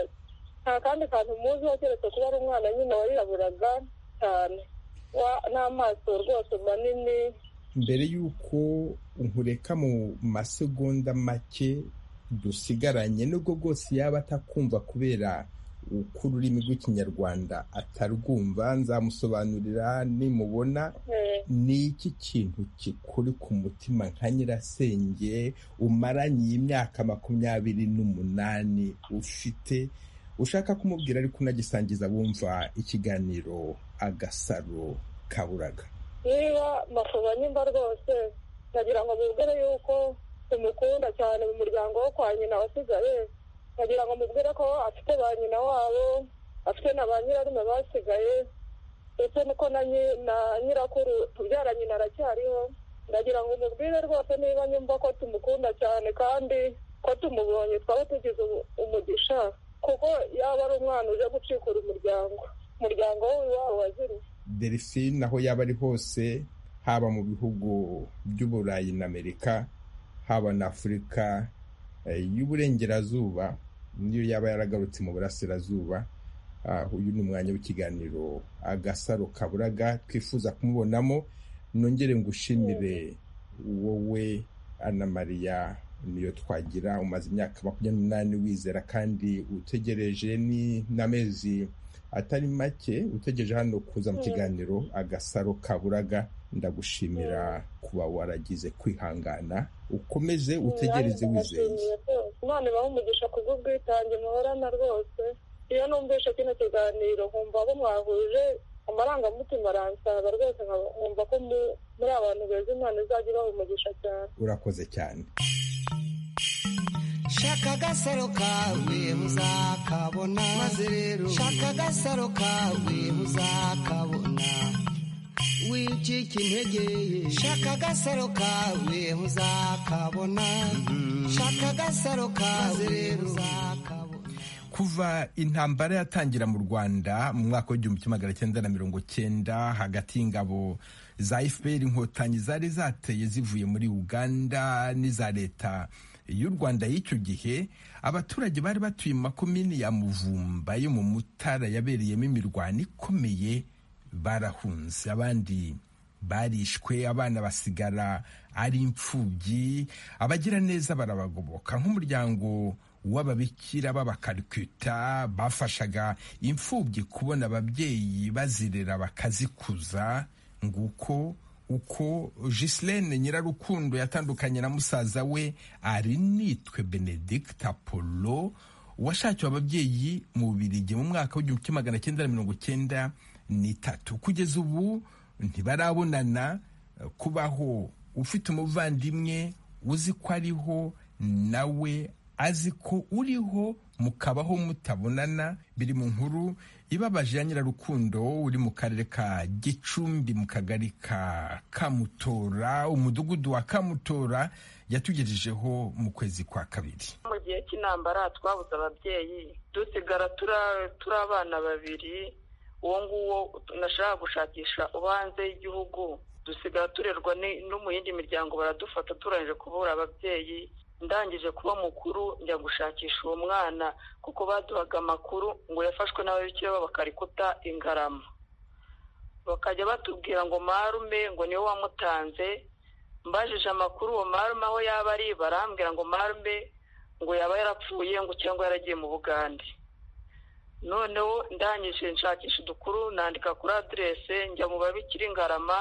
nta kandi kantu muzi keretse kuba ari umwana nyine wariraburaga cyane n'amaso rwose manini. Mbere y'uko nkureka mu masegonda make dusigaranye, nubwo bwose yaba atakumva kubera uko ururimi rw'Ikinyarwanda atarwumva, nzamusobanurira nimubona. Ni iki kintu kikuri ku mutima nka nyirasenge umaranye imyaka 28 ufite ushaka kumubwira ariko unagisangiza bumva ikiganiro Agasaro Kaburaga? Niba Mafubo nyimba rwose nagira ngo mubwire yuko tumukunda cyane mu muryango wo kwa nyina wasigaye. Nagira ngo mubwire ko afite ba nyina wabo, afite na ba nyirarume basigaye, ndetse nuko na nyirakuru tubyara nyina aracyariho. Ndagira ngo mubwire rwose niba nyumva ko tumukunda cyane kandi ko tumubonye twaba tugize umugisha, kuko yaba ari umwana uje gucikura umuryango w'iwabo waziriye. Delphine aho yaba ari hose, haba mu bihugu by'Uburayi na Amerika, haba na Afurika y'Uburengerazuba, niyo yaba yaragarutse mu Burasirazuba, uyu ni umwanya w'ikiganiro Agasaro Kaburaga twifuza kumubonamo. nongere ngushimire wowe Ana Maria niyo twagira, umaze imyaka 28 wizera kandi utegereje n'amezi atari make utegereje hano kuza mu kiganiro Agasaro Kaburaga. Ndagushimira kuba waragize kwihangana, ukomeze utegereze wizeye. Imana ibahe umugisha kubw'ubwitange muhorana rwose. Iyo numvise kino kiganiro nkumva ko mwahuje amarangamutima aransaba rwose, nkumva ko muri abantu beza Imana izajya ibaha umugisha cyane. Urakoze cyane. Shaka agasaro kawe muzakabona, maze rero shaka agasaro kawe muzakabona, wicika intege, shaka agasaro kawe muzakabona, shaka agasaro kawe muzakabona. Kuva intambara yatangira mu Rwanda mu mwaka w'1990 hagati y'ingabo za FPR inkotanyi zari zateye zivuye muri Uganda n'iza leta y'u Rwanda y'icyo gihe, abaturage bari batuye mu makomini ya Muvumba yo mu Mutara yabereyemo imirwano ikomeye barahunze, abandi barishwe, abana basigara ari imfubyi, abagira neza barabagoboka. Nk'umuryango w'ababikira b'abakarikuta bafashaga imfubyi kubona ababyeyi bazirera bakazikuza. Nguko uko Gislaine Nyirarukundo yatandukanye na musaza we Arinitwe Benedict Apollo washakiwe ababyeyi mu Bubiligi mu mwaka w'1993. Kugeza ubu ntibarabonana. Kubaho ufite umuvandimwe uzi ko ariho nawe azi ko uriho, mukabaho mutabonana, biri mu nkuru ibabaje ya Nyirarukundo uri mu karere ka Gicumbi mu kagari ka Kamutora, umudugudu wa Kamutora, yatugejejeho mu kwezi kwa kabiri. Mu gihe cy'intambara twabuze ababyeyi, dusigara turi abana babiri. Uwo nguwo nashaka gushakisha ubanze y'igihugu, dusigara turerwa no mu yindi miryango, baradufata turangije kubura ababyeyi. Ndangije kuba mukuru njya gushakisha uwo mwana, kuko baduhaga amakuru ngo yafashwe n'ababikira b'abakarikuta Ingarama. Bakajya batubwira ngo marume ngo niwe wamutanze. Mbajije amakuru uwo marume aho yaba ari, barambwira ngo marume ngo yaba yarapfuye ngo cyangwa yaragiye mu Bugande. Noneho ndangije nshakisha udukuru, nandika kuri adresse njya mu babikira Ingarama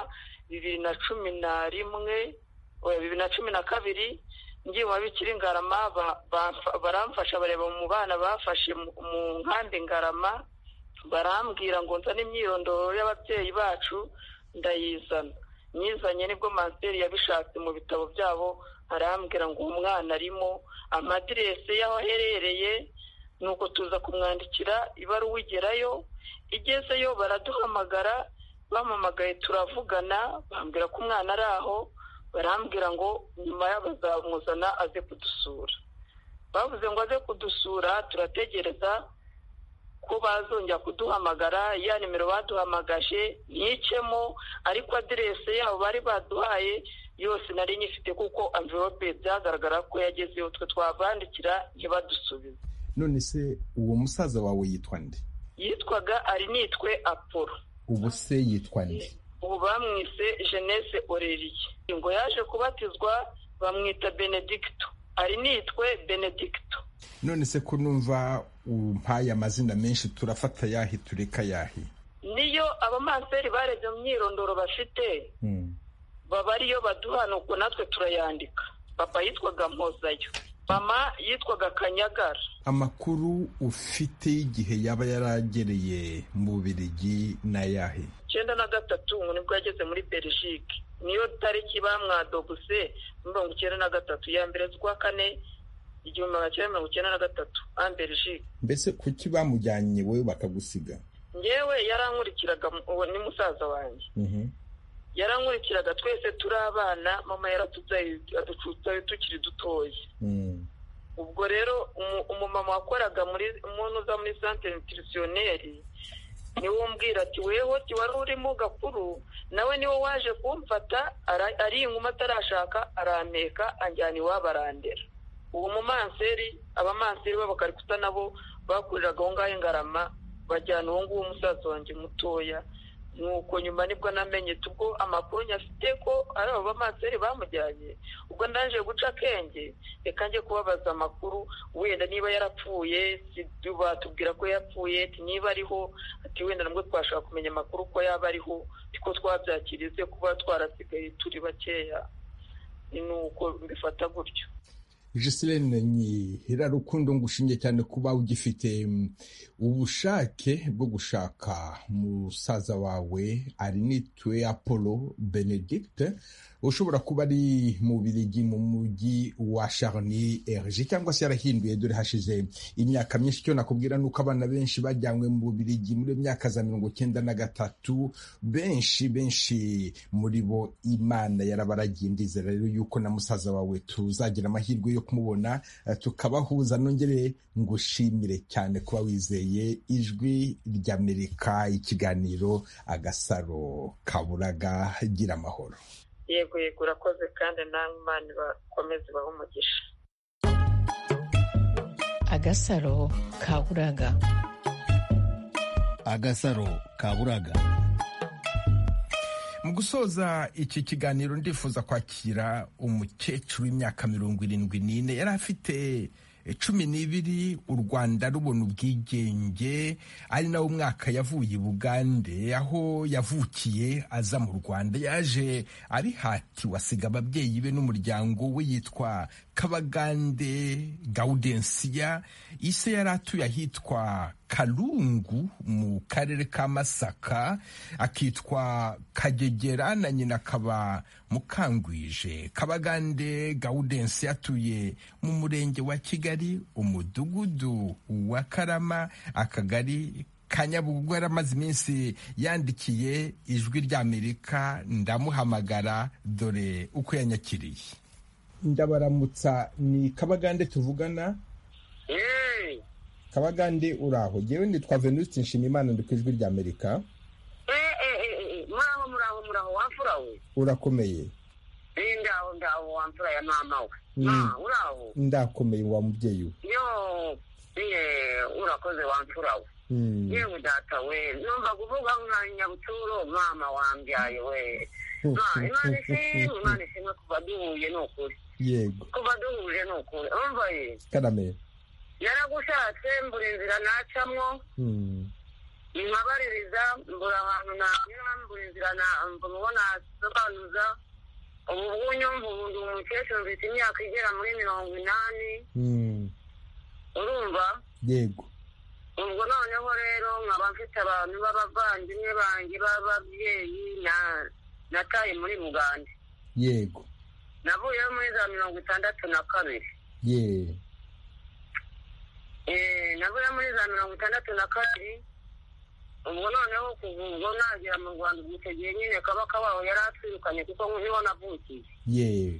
2012. Ngiye mu babikira Ingarama baramfasha, bareba mu bana bafashe mu nkambi Ingarama, barambwira ngo nzane imyirondoro y'ababyeyi bacu, ndayizana. Nyizanye nibwo Manseri yabishatse mu bitabo byabo, arambwira ngo umwana arimo, amadirese y'aho aherereye. Nuko tuza kumwandikira ibaruwa igerayo. Igezeyo baraduhamagara, bamamagaye turavugana, bambwira ko umwana ari aho. Barambwira ngo nyuma y'abazamuzana aze kudusura. Bavuze ngo aze kudusura, turategereza ko bazongera kuduhamagara. Ya nimero baduhamagaje nicemo, ariko aderese yabo bari baduhaye yose nari nyifite, kuko envelope byagaragara ko yagezeyo, twe twabandikira ntibadusubize. None se uwo musaza wawe yitwa nde? Yitwaga Arinitwe Apollo. Ubu se yitwa nde? Ubu bamwise Jeunesse Aurelie. Ngo yaje kubatizwa bamwita Benedicto. Arinitwe Benedicto. None se ko numva umpaye amazina menshi, turafata yahi tureka yahi? Niyo abamanseri barebye mu myirondoro bafite, baba ariyo baduha, nuko natwe turayandika. Papa yitwaga Mpozayo, mama yitwaga Kanyagara. Amakuru ufite igihe yaba yaragereye mu Bubiligi na yahe? 93 nibwo yageze muri Belgique. Niyo tariki bamwadoguse 93 ya mbere z'ukwa kane 1993 en Belgique. Mbese kuki bamujyanye wewe bakagusiga? Ngewe yarankurikiraga, ni musaza wanjye. Yarankurikiraga, twese turi abana, mama yaratubyaye aducutsayo tukiri dutoya. Ubwo rero umumama wakoraga muri centre nutritionnelle niwe umbwira ati weho wari urimo gakuru, nawe niwe waje kumfata, ari inkuma atarashaka, arampeka anjyana iwabo arandera. Uwo mumanseri, abamanseri b'abakarikuta nabo bakuriraga aho ngaho Ingarama, bajyana uwo nguwo umusaza wanjye mutoya nuko nyuma nibwo namenye tubwo amakuru nyafite ko ari abo bamanseri bamujyanye. Ubwo ndaje guca akenge reka njye kubabaza amakuru, wenda niba yarapfuye batubwira ko yapfuye, niba ariho ati wenda nabwo twashaka kumenya amakuru ko yaba ariho, ko twabyakirize kuba twarasigaye turi bakeya. Nuko mbifata gutyo. Giseline Nyirarukundo, ngushimye cyane kuba ugifite ubushake bwo gushaka musaza wawe Arinitwe Apollo Benedict, ushobora kuba ari mu Bubiligi mu mujyi wa Charny Erge, cyangwa se yarahinduye, dore hashize imyaka myinshi. Cyo nakubwira nuko abana benshi bajyanywe mu Bubiligi muri myaka za 1993, benshi muri bo Imana yarabaragiye. Ndizera rero yuko na musaza wawe tuzagira amahirwe yo kumubona tukabahuza. Nongere ngushimire cyane kuba wizeye Ijwi ry'Amerika, ikiganiro Agasaro Kaburaga. Gira amahoro. Yego urakoze, kandi nawe Imana bakomeze bahe umugisha. Agasaro Kaburaga. Agasaro Kaburaga. Mu gusoza iki kiganiro ndifuza kwakira umukecuru w'imyaka 74. Yari afite 12 u Rwanda rubona ubwigenge, ari nawo mwaka yavuye i Bugande, aho yavukiye aza mu Rwanda. Yaje ari hati wasiga ababyeyi be n'umuryango we, yitwa Kabagande Gaudensia. Ise yari atuye ahitwa Kalungu mu karere ka Masaka, akitwa Kagegera, na nyina akaba Mukangwije. Kabagande Gaudensia atuye mu murenge wa Kigali, umudugudu wa Karama, akagari Kanyabugogo. Yaramaze iminsi yandikiye Ijwi ry'Amerika, ndamuhamagara dore uko yanyakiriye. Ndabaramutsa, ni Kabagande tuvugana? Kabagande uraho? Jewe nitwa Venuste Nshimiyimana, ndi ku Ijwi ry'Amerika. Muraho wamfurawe? Urakomeye? Ndaho wamfura ya mama we. Uraho? Ndakomeye wa mubyeyi we. Yo, urakoze wamfurawe. Yewe data we, numva kuvuga nka Nyabuturo, mama wambyaye we. Imana ishimwe kuva duhuye n'ukuri. Yego. Kuva duhuje n'ukuri. Umva ye. Karame. Yaragushatse mbura inzira nacamwo. Nkabaririza mbura ahantu nanyura, mbura inzira mbona sobanuza. Ubu nyumva ubundi umukecuru mfite imyaka igera muri 80. Urumva? Yego. Ubwo noneho rero nkaba mfite abantu b'abavandimwe banjye b'ababyeyi nataye muri Bugande. Yego. Navuyeyo muri za 62. Navuyeyo muri za 62. Ubwo noneho kuva ubwo nagera mu Rwanda, icyo gihe nyine Kabaka waho yari atwirukanye kuko niho navukiye.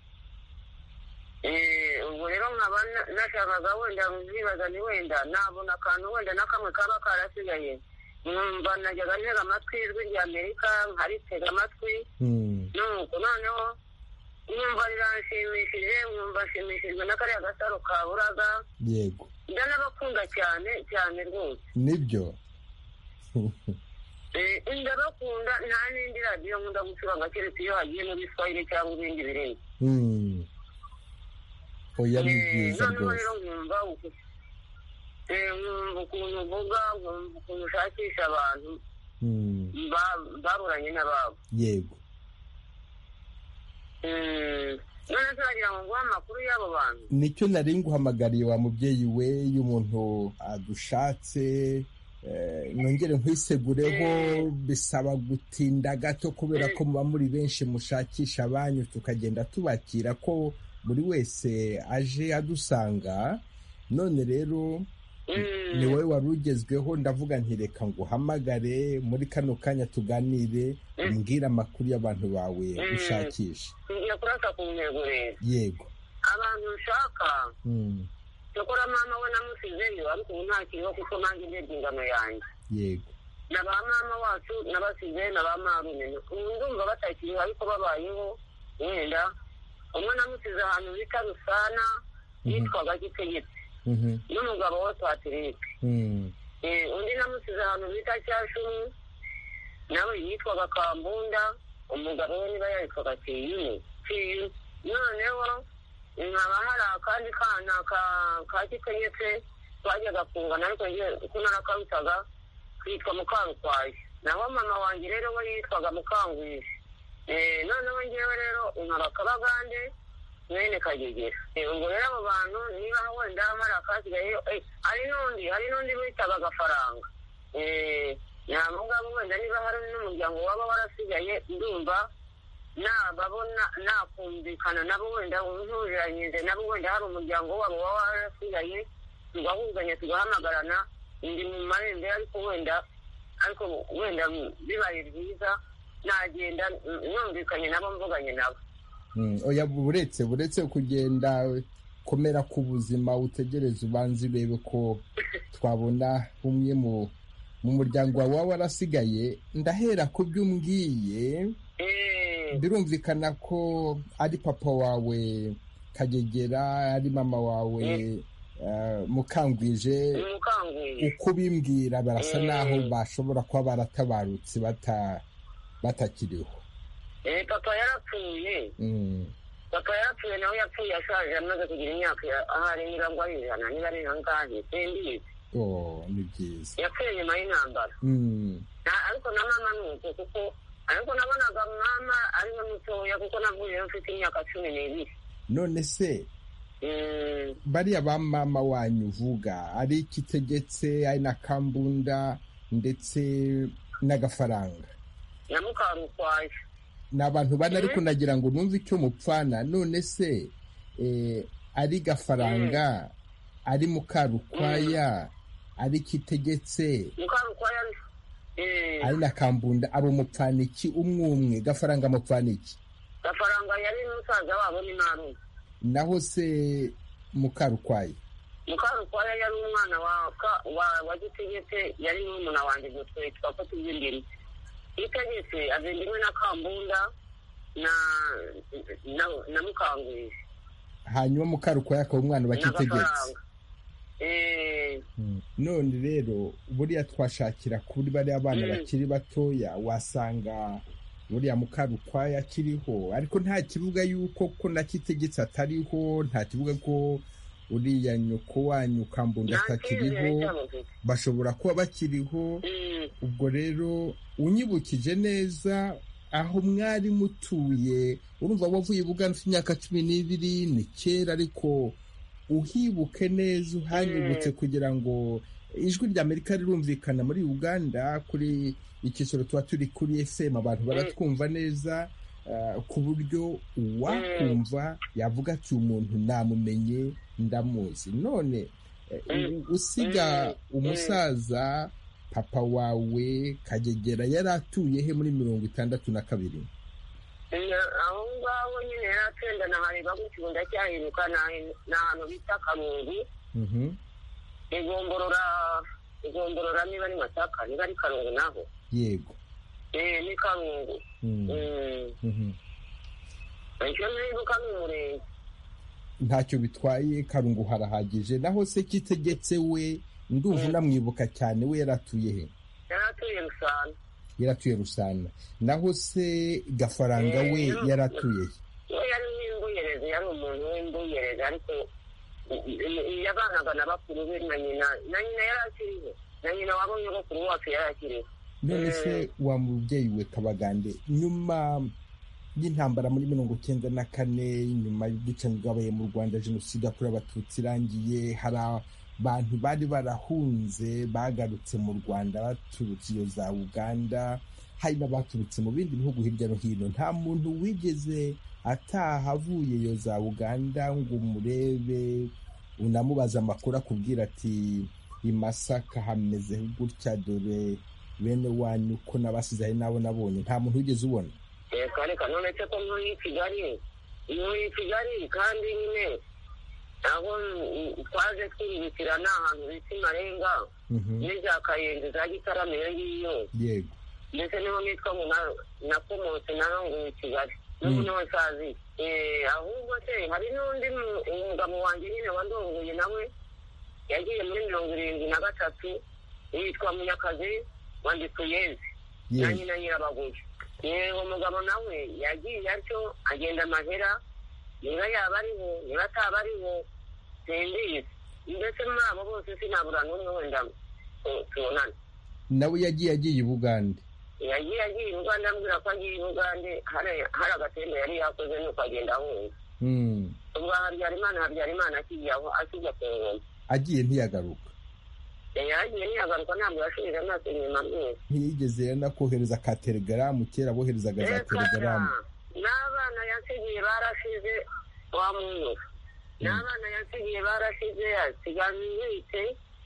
Ubwo rero nkaba nashakaga wenda nzibaza ni wenda nabona akantu wenda n'akamwe kaba karasigaye. Numva najyaga ntega amatwi Ijwi ry'Amerika, nkaritega amatwi. Nuko noneho numva riranshimishije, numva nshimishijwe n'akariya Gasaro Kaburaga. Yego. Ndanabakunda cyane rwose. Nibyo. Ndabakunda, nta n'indi radiyo nkunda gucuranga keretse iyo hagiye muri Swahili cyangwa ibindi birenze. Oya ni byiza rwose. Noneho rero nkumva ukuntu uvuga, nkumva ukuntu ushakisha abantu baburanye n'ababo. Yego. None turagira ngo nguhe amakuru y'abo bantu. Nicyo nari nguhamagariye wa mubyeyi we, iyo umuntu adushatse nongere nkwisegureho, bisaba gutinda gato kubera ko muba muri benshi mushakisha abanyu, tukagenda tubakira ko buri wese aje adusanga. None rero ni wowe wari ugezweho, ndavuga nti reka nguhamagare muri kano kanya tuganire, umbwire amakuru y'abantu bawe ushakisha. Nakurasa ku ntego rero. Yego. Abantu ushaka cyokora mama we namusizeyo, ariko ubu ntakiriho kuko nanjye ndebye ingano yanjye. Yego. Na ba mama wacu nabasize, na ba marume ndumva batakiriho, ariko babayeho. Wenda umwe namusize ahantu bita Rusana, yitwaga Gitegetse, n'umugabo we Patrick. Undi namusize ahantu bita Cyashumi, nawe yitwaga Kambunda, umugabo we niba yitwaga Tiyune. Noneho nkaba hari akandi kana ka Gikenyetse twajyaga kungana, ariko ko narakabitaga kitwa Mukarukwaye. Naho mama wanjye rero we yitwaga Mukangwisha. Noneho njyewe rero nkaba Kabagande mwene Kagegera. Ubwo rero abo bantu niba wenda hari akasigaye, hari n'undi bitaga Gafaranga. Nta mugabo wenda niba hari n'umuryango waba warasigaye, ndumva nababona nakumvikana nabo, wenda nturiranyije nabo, wenda hari umuryango wabo waba warasigaye, tugahuzanya tugahamagarana, ndi mu marembera, ariko wenda bibaye byiza nagenda numvikanye nabo, mvuganye nabo. Oya, buretse kugenda komera ku buzima, utegereze ubanze urebe ko twabona umwe mu muryango wawe warasigaye. Ndahera ku by'umbwiye, birumvikana ko ari papa wawe Kagegera, ari mama wawe Mukangwije. Uko bimbwira barasa naho bashobora kuba baratabarutse batakiriho. Papa yarapfuye. Papa yarapfuye, nawe yapfuye ashaje, amaze kugira imyaka ahari mirongo 100, niba ari nangahe simbizi. Ni byiza. Yapfuye nyuma y'intambara. Ariko na mama nuko, kuko ariko nabonaga mama ari mutoya, kuko navuye mfite imyaka 12. None se bariya ba mama wanyu uvuga, ari Kitegetse, ari na Kambunda ndetse n'Agafaranga na Mukarukwaye, ni abantu bane, ariko nagira ngo numve icyo mupfana. None se ari Gafaranga, ari Mukarukwaya, ari Kitegetse, Mukarukwaya, ari na Kambunda, abo mupfana iki umwe? Gafaranga mupfana iki? Gafaranga yari musaza wabo ni Marume. Naho se Mukarukwaya? Mukarukwaya yari umwana wa Gitegetse, yari n'umuna wanjye gutwe twapfa tubyindiri. Gitegetse avindimwe na Kambunda na Mukangwisha. Hanyuma Mukarukwaya akaba umwana wa Kitegetse. None rero buriya twashakira kuri bariya abana bakiri batoya, wasanga buriya Mukarukwaya akiriho, ariko nta kivuga yuko ko na Kitegetse atariho, nta kivuga ko uriya nyoko wanyu Kambunda atakiriho, bashobora kuba bakiriho. Ubwo rero unyibukije neza aho mwari mutuye, urumva wavuye Buganda ufite imyaka 12, ni kera, ariko uhibuke neza, uhanyibutse kugira ngo ijwi rya Amerika rirumvikana muri Uganda, kuri ikisoro tuba turi kuri FM, abantu baratwumva neza, ku buryo uwakumva yavuga ati umuntu namumenye, ndamuzi. None usiga umusaza papa wawe Kagegera yari atuye he muri 62? Aho ngaho nyine yaratenda na hari bagutyo ndacyahiruka na hano bita Karungu. Igomborora niba ari Masaka, niba ari Karungu naho. Yego. Ni Karungu. Icyo nibuka n'umurenge. Ntacyo bitwaye, Karungu harahagije. Naho se Kitegetse we ndumva namwibuka cyane, we yaratuye he? Yaratuye Rusana. Naho se Gafaranga we yaratuye he? Yari w'imbuyereze, yari umuntu w'imbuyereze, ariko yabanaga na bakuru be na nyina yarakiriho, na nyina wabo nyogokuru wacu yarakiriho. None se wa mubyeyi we Kabagande, nyuma y'intambara muri 1994, nyuma y'ubwicanyi bwabaye mu Rwanda, jenoside yakorewe Abatutsi irangiye, hari abantu bari barahunze bagarutse mu Rwanda baturutse iyo za Uganda, hari n'abaturutse mu bindi bihugu hirya no hino. Nta muntu wigeze ataha avuye iyo za Uganda ngo umurebe, unamubaza amakuru akubwira ati i Masaka hameze gutya, dore bene wanyu ko nabasize nabo nabonye? Nta muntu wigeze ubona? Reka none se ko muri Kigali kandi nyine aho twaje twiribikira n'ahantu bita Marenga n'za Kayenzi za Gitarama ngiyo. Yego. Ndetse niho nitwa nakomotse narongoye Kigali n'umuntu wese azi. Ahubwo se hari n'undi umugabo wanjye nyine wandongoye, nawe yagiye muri 73 yitwa Munyakazi Wandikuyezi. na nyina nyirabaguzi. Yego umugabo nawe yagiye atyo agenda amahera, niba yaba ariho niba ataba ariho simbizi, ndetse muri abo bose sinabura n'umwe wenda tubonana. Nawe yagiye i Bugande? Yagiye i Bugande, ambwira ko agiye i Bugande, hari agatembo yari yakoze nuko agenda ahunga. Ubwo Habyarimana akijya ku ngoma. Agiye ntiyagaruka? Yagiye ntiyagaruka, ntabwo yashubije amaso inyuma rwose. Ntiyigeze yanakohereza ka telegaramu? Kera boherezaga za telegaramu. N'abana yasigiye barashize wamunyura, n'abana yasigiye barashize, asigaje inkike,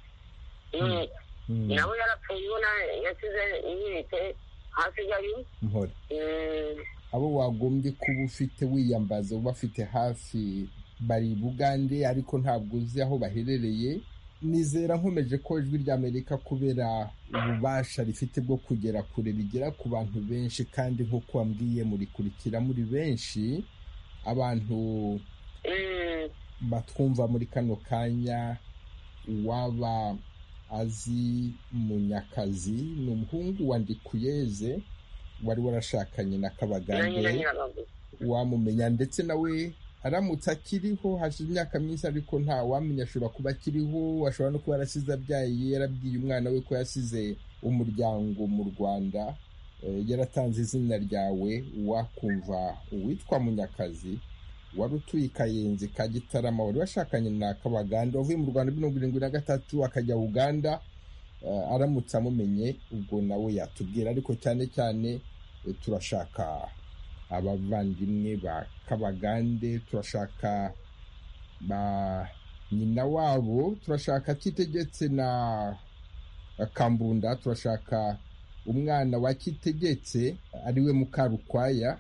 nawe yarapfuye ubona yasize inkike, hasigaye Mpore. Abo wagombye kuba ufite wiyambaza ubafite hafi bari Bugande, ariko ntabwo uzi aho baherereye. Nizera nkomeje ko ijwi ry'Amerika kubera ububasha rifite bwo kugera kure rigera ku bantu benshi, kandi nk'uko wambwiye murikurikira muri benshi. Abantu batwumva muri kano kanya, waba azi Munyakazi, ni umuhungu wa Ndikuyeze wari warashakanye na Kabagande, wamumenya, ndetse nawe aramutse akiriho hashize imyaka myinshi, ariko nta wamenya, ashobora kuba akiriho, ashobora no kuba yarasize abyaye, yarabwiye umwana we ko yasize umuryango mu Rwanda, yaratanze izina ryawe. Wakumva uwitwa Munyakazi wari utuye i Kayenzi ka Gitarama, wari washakanye na Kabagande, wavuye mu Rwanda 1973 akajya Uganda. Aramutse amumenye ubwo nawe yatubwira, ariko cyane cyane turashaka abavandimwe ba Kabagande, turashaka ba nyina wabo, turashaka Kitegetse na Kambunda, turashaka umwana wa Kitegetse ariwe Mukarukwaya,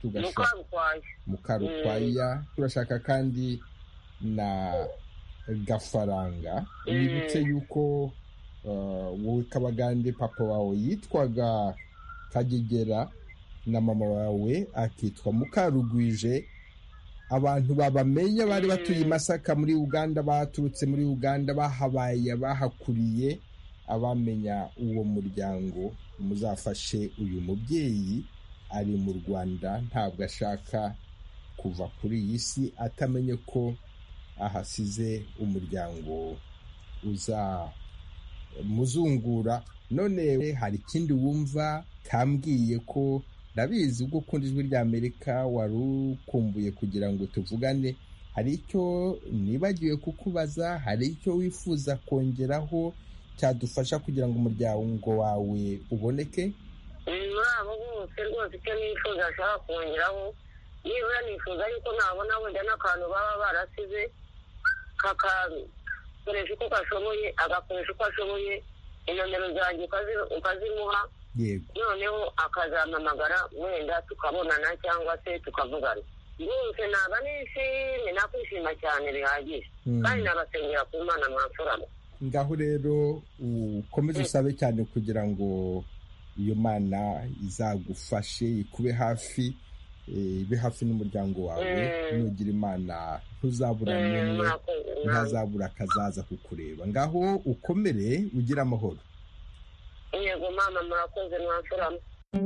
Mukarukwaya, turashaka kandi na Gafaranga. Nibutse yuko wowe Kabagande papa wawe yitwaga Kagegera na mama wawe akitwa Mukarugwije. Abantu babamenya bari batuye i Masaka muri Uganda, baturutse muri Uganda, bahabaye, bahakuriye. Abamenya uwo muryango, muzafashe uyu mubyeyi, ari mu Rwanda, ntabwo ashaka kuva kuri iyi si atamenye ko ahasize umuryango uza muzungura. None hari ikindi wumva kambwiye ko ndabizi ubwo ukunda ijwi ry'Amerika wari ukumbuye kugira ngo tuvugane, hari icyo nibagiwe kukubaza, hari icyo wifuza kongeraho cyadufasha kugira ngo umuryango wawe uboneke? Muri abo bose rwose icyo nifuza ashaka kongeraho, nibura nifuza yuko nabona wenda n'akantu baba barasize kakakoresha uko kashoboye, agakoresha uko ashoboye, inomero zanjye ukazimuha, noneho akazampamagara wenda tukabonana cyangwa se tukavugana. Rwose naba nishimye, nakwishima cyane bihagije, kandi nabasengera ku Mana mwamfuramo. Ngaho rero ukomeze usabe cyane kugira ngo iyo Mana izagufashe, ikube hafi, ibe hafi n'umuryango wawe. Nugira Imana ntuzabura n'umwe, ntazabura akazaza kukureba. Ngaho ukomere, ugira amahoro. Yego mama, murakoze mwamfuramo.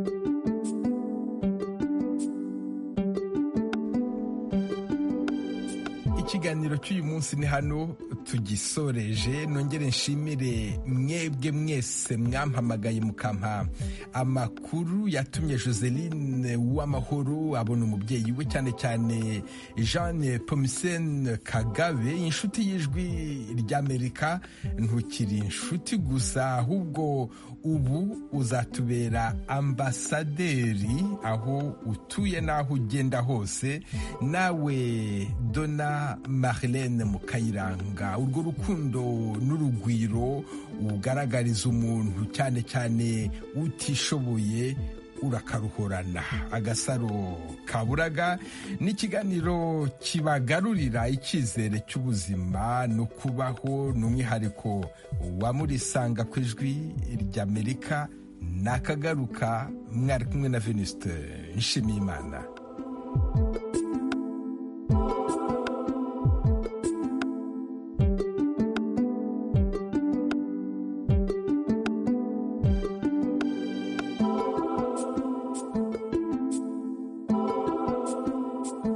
Ikiganiro cy'uyu munsi ni hano tugisoreje. Nongere nshimire mwebwe mwese mwampamagaye mukampa amakuru yatumye Joseline Uwamahoro abona umubyeyi we, cyane cyane Jeanne Pomsen Kagabe, inshuti y'ijwi ry'Amerika. Ntukiri inshuti gusa, ahubwo ubu uzatubera ambasaderi aho utuye n'aho ugenda hose. Nawe Dona Marlene Mukayiranga, urwo rukundo n'urugwiro ugaragariza umuntu cyane cyane utishoboye urakaruhorana. Agasaro Kaburaga ni ikiganiro kibagarurira icyizere cy'ubuzima no kubaho, n'umwihariko wa Murisanga ku ijwi ry'Amerika. Nakagaruka, mwari kumwe na Venuste Nshimiyimana.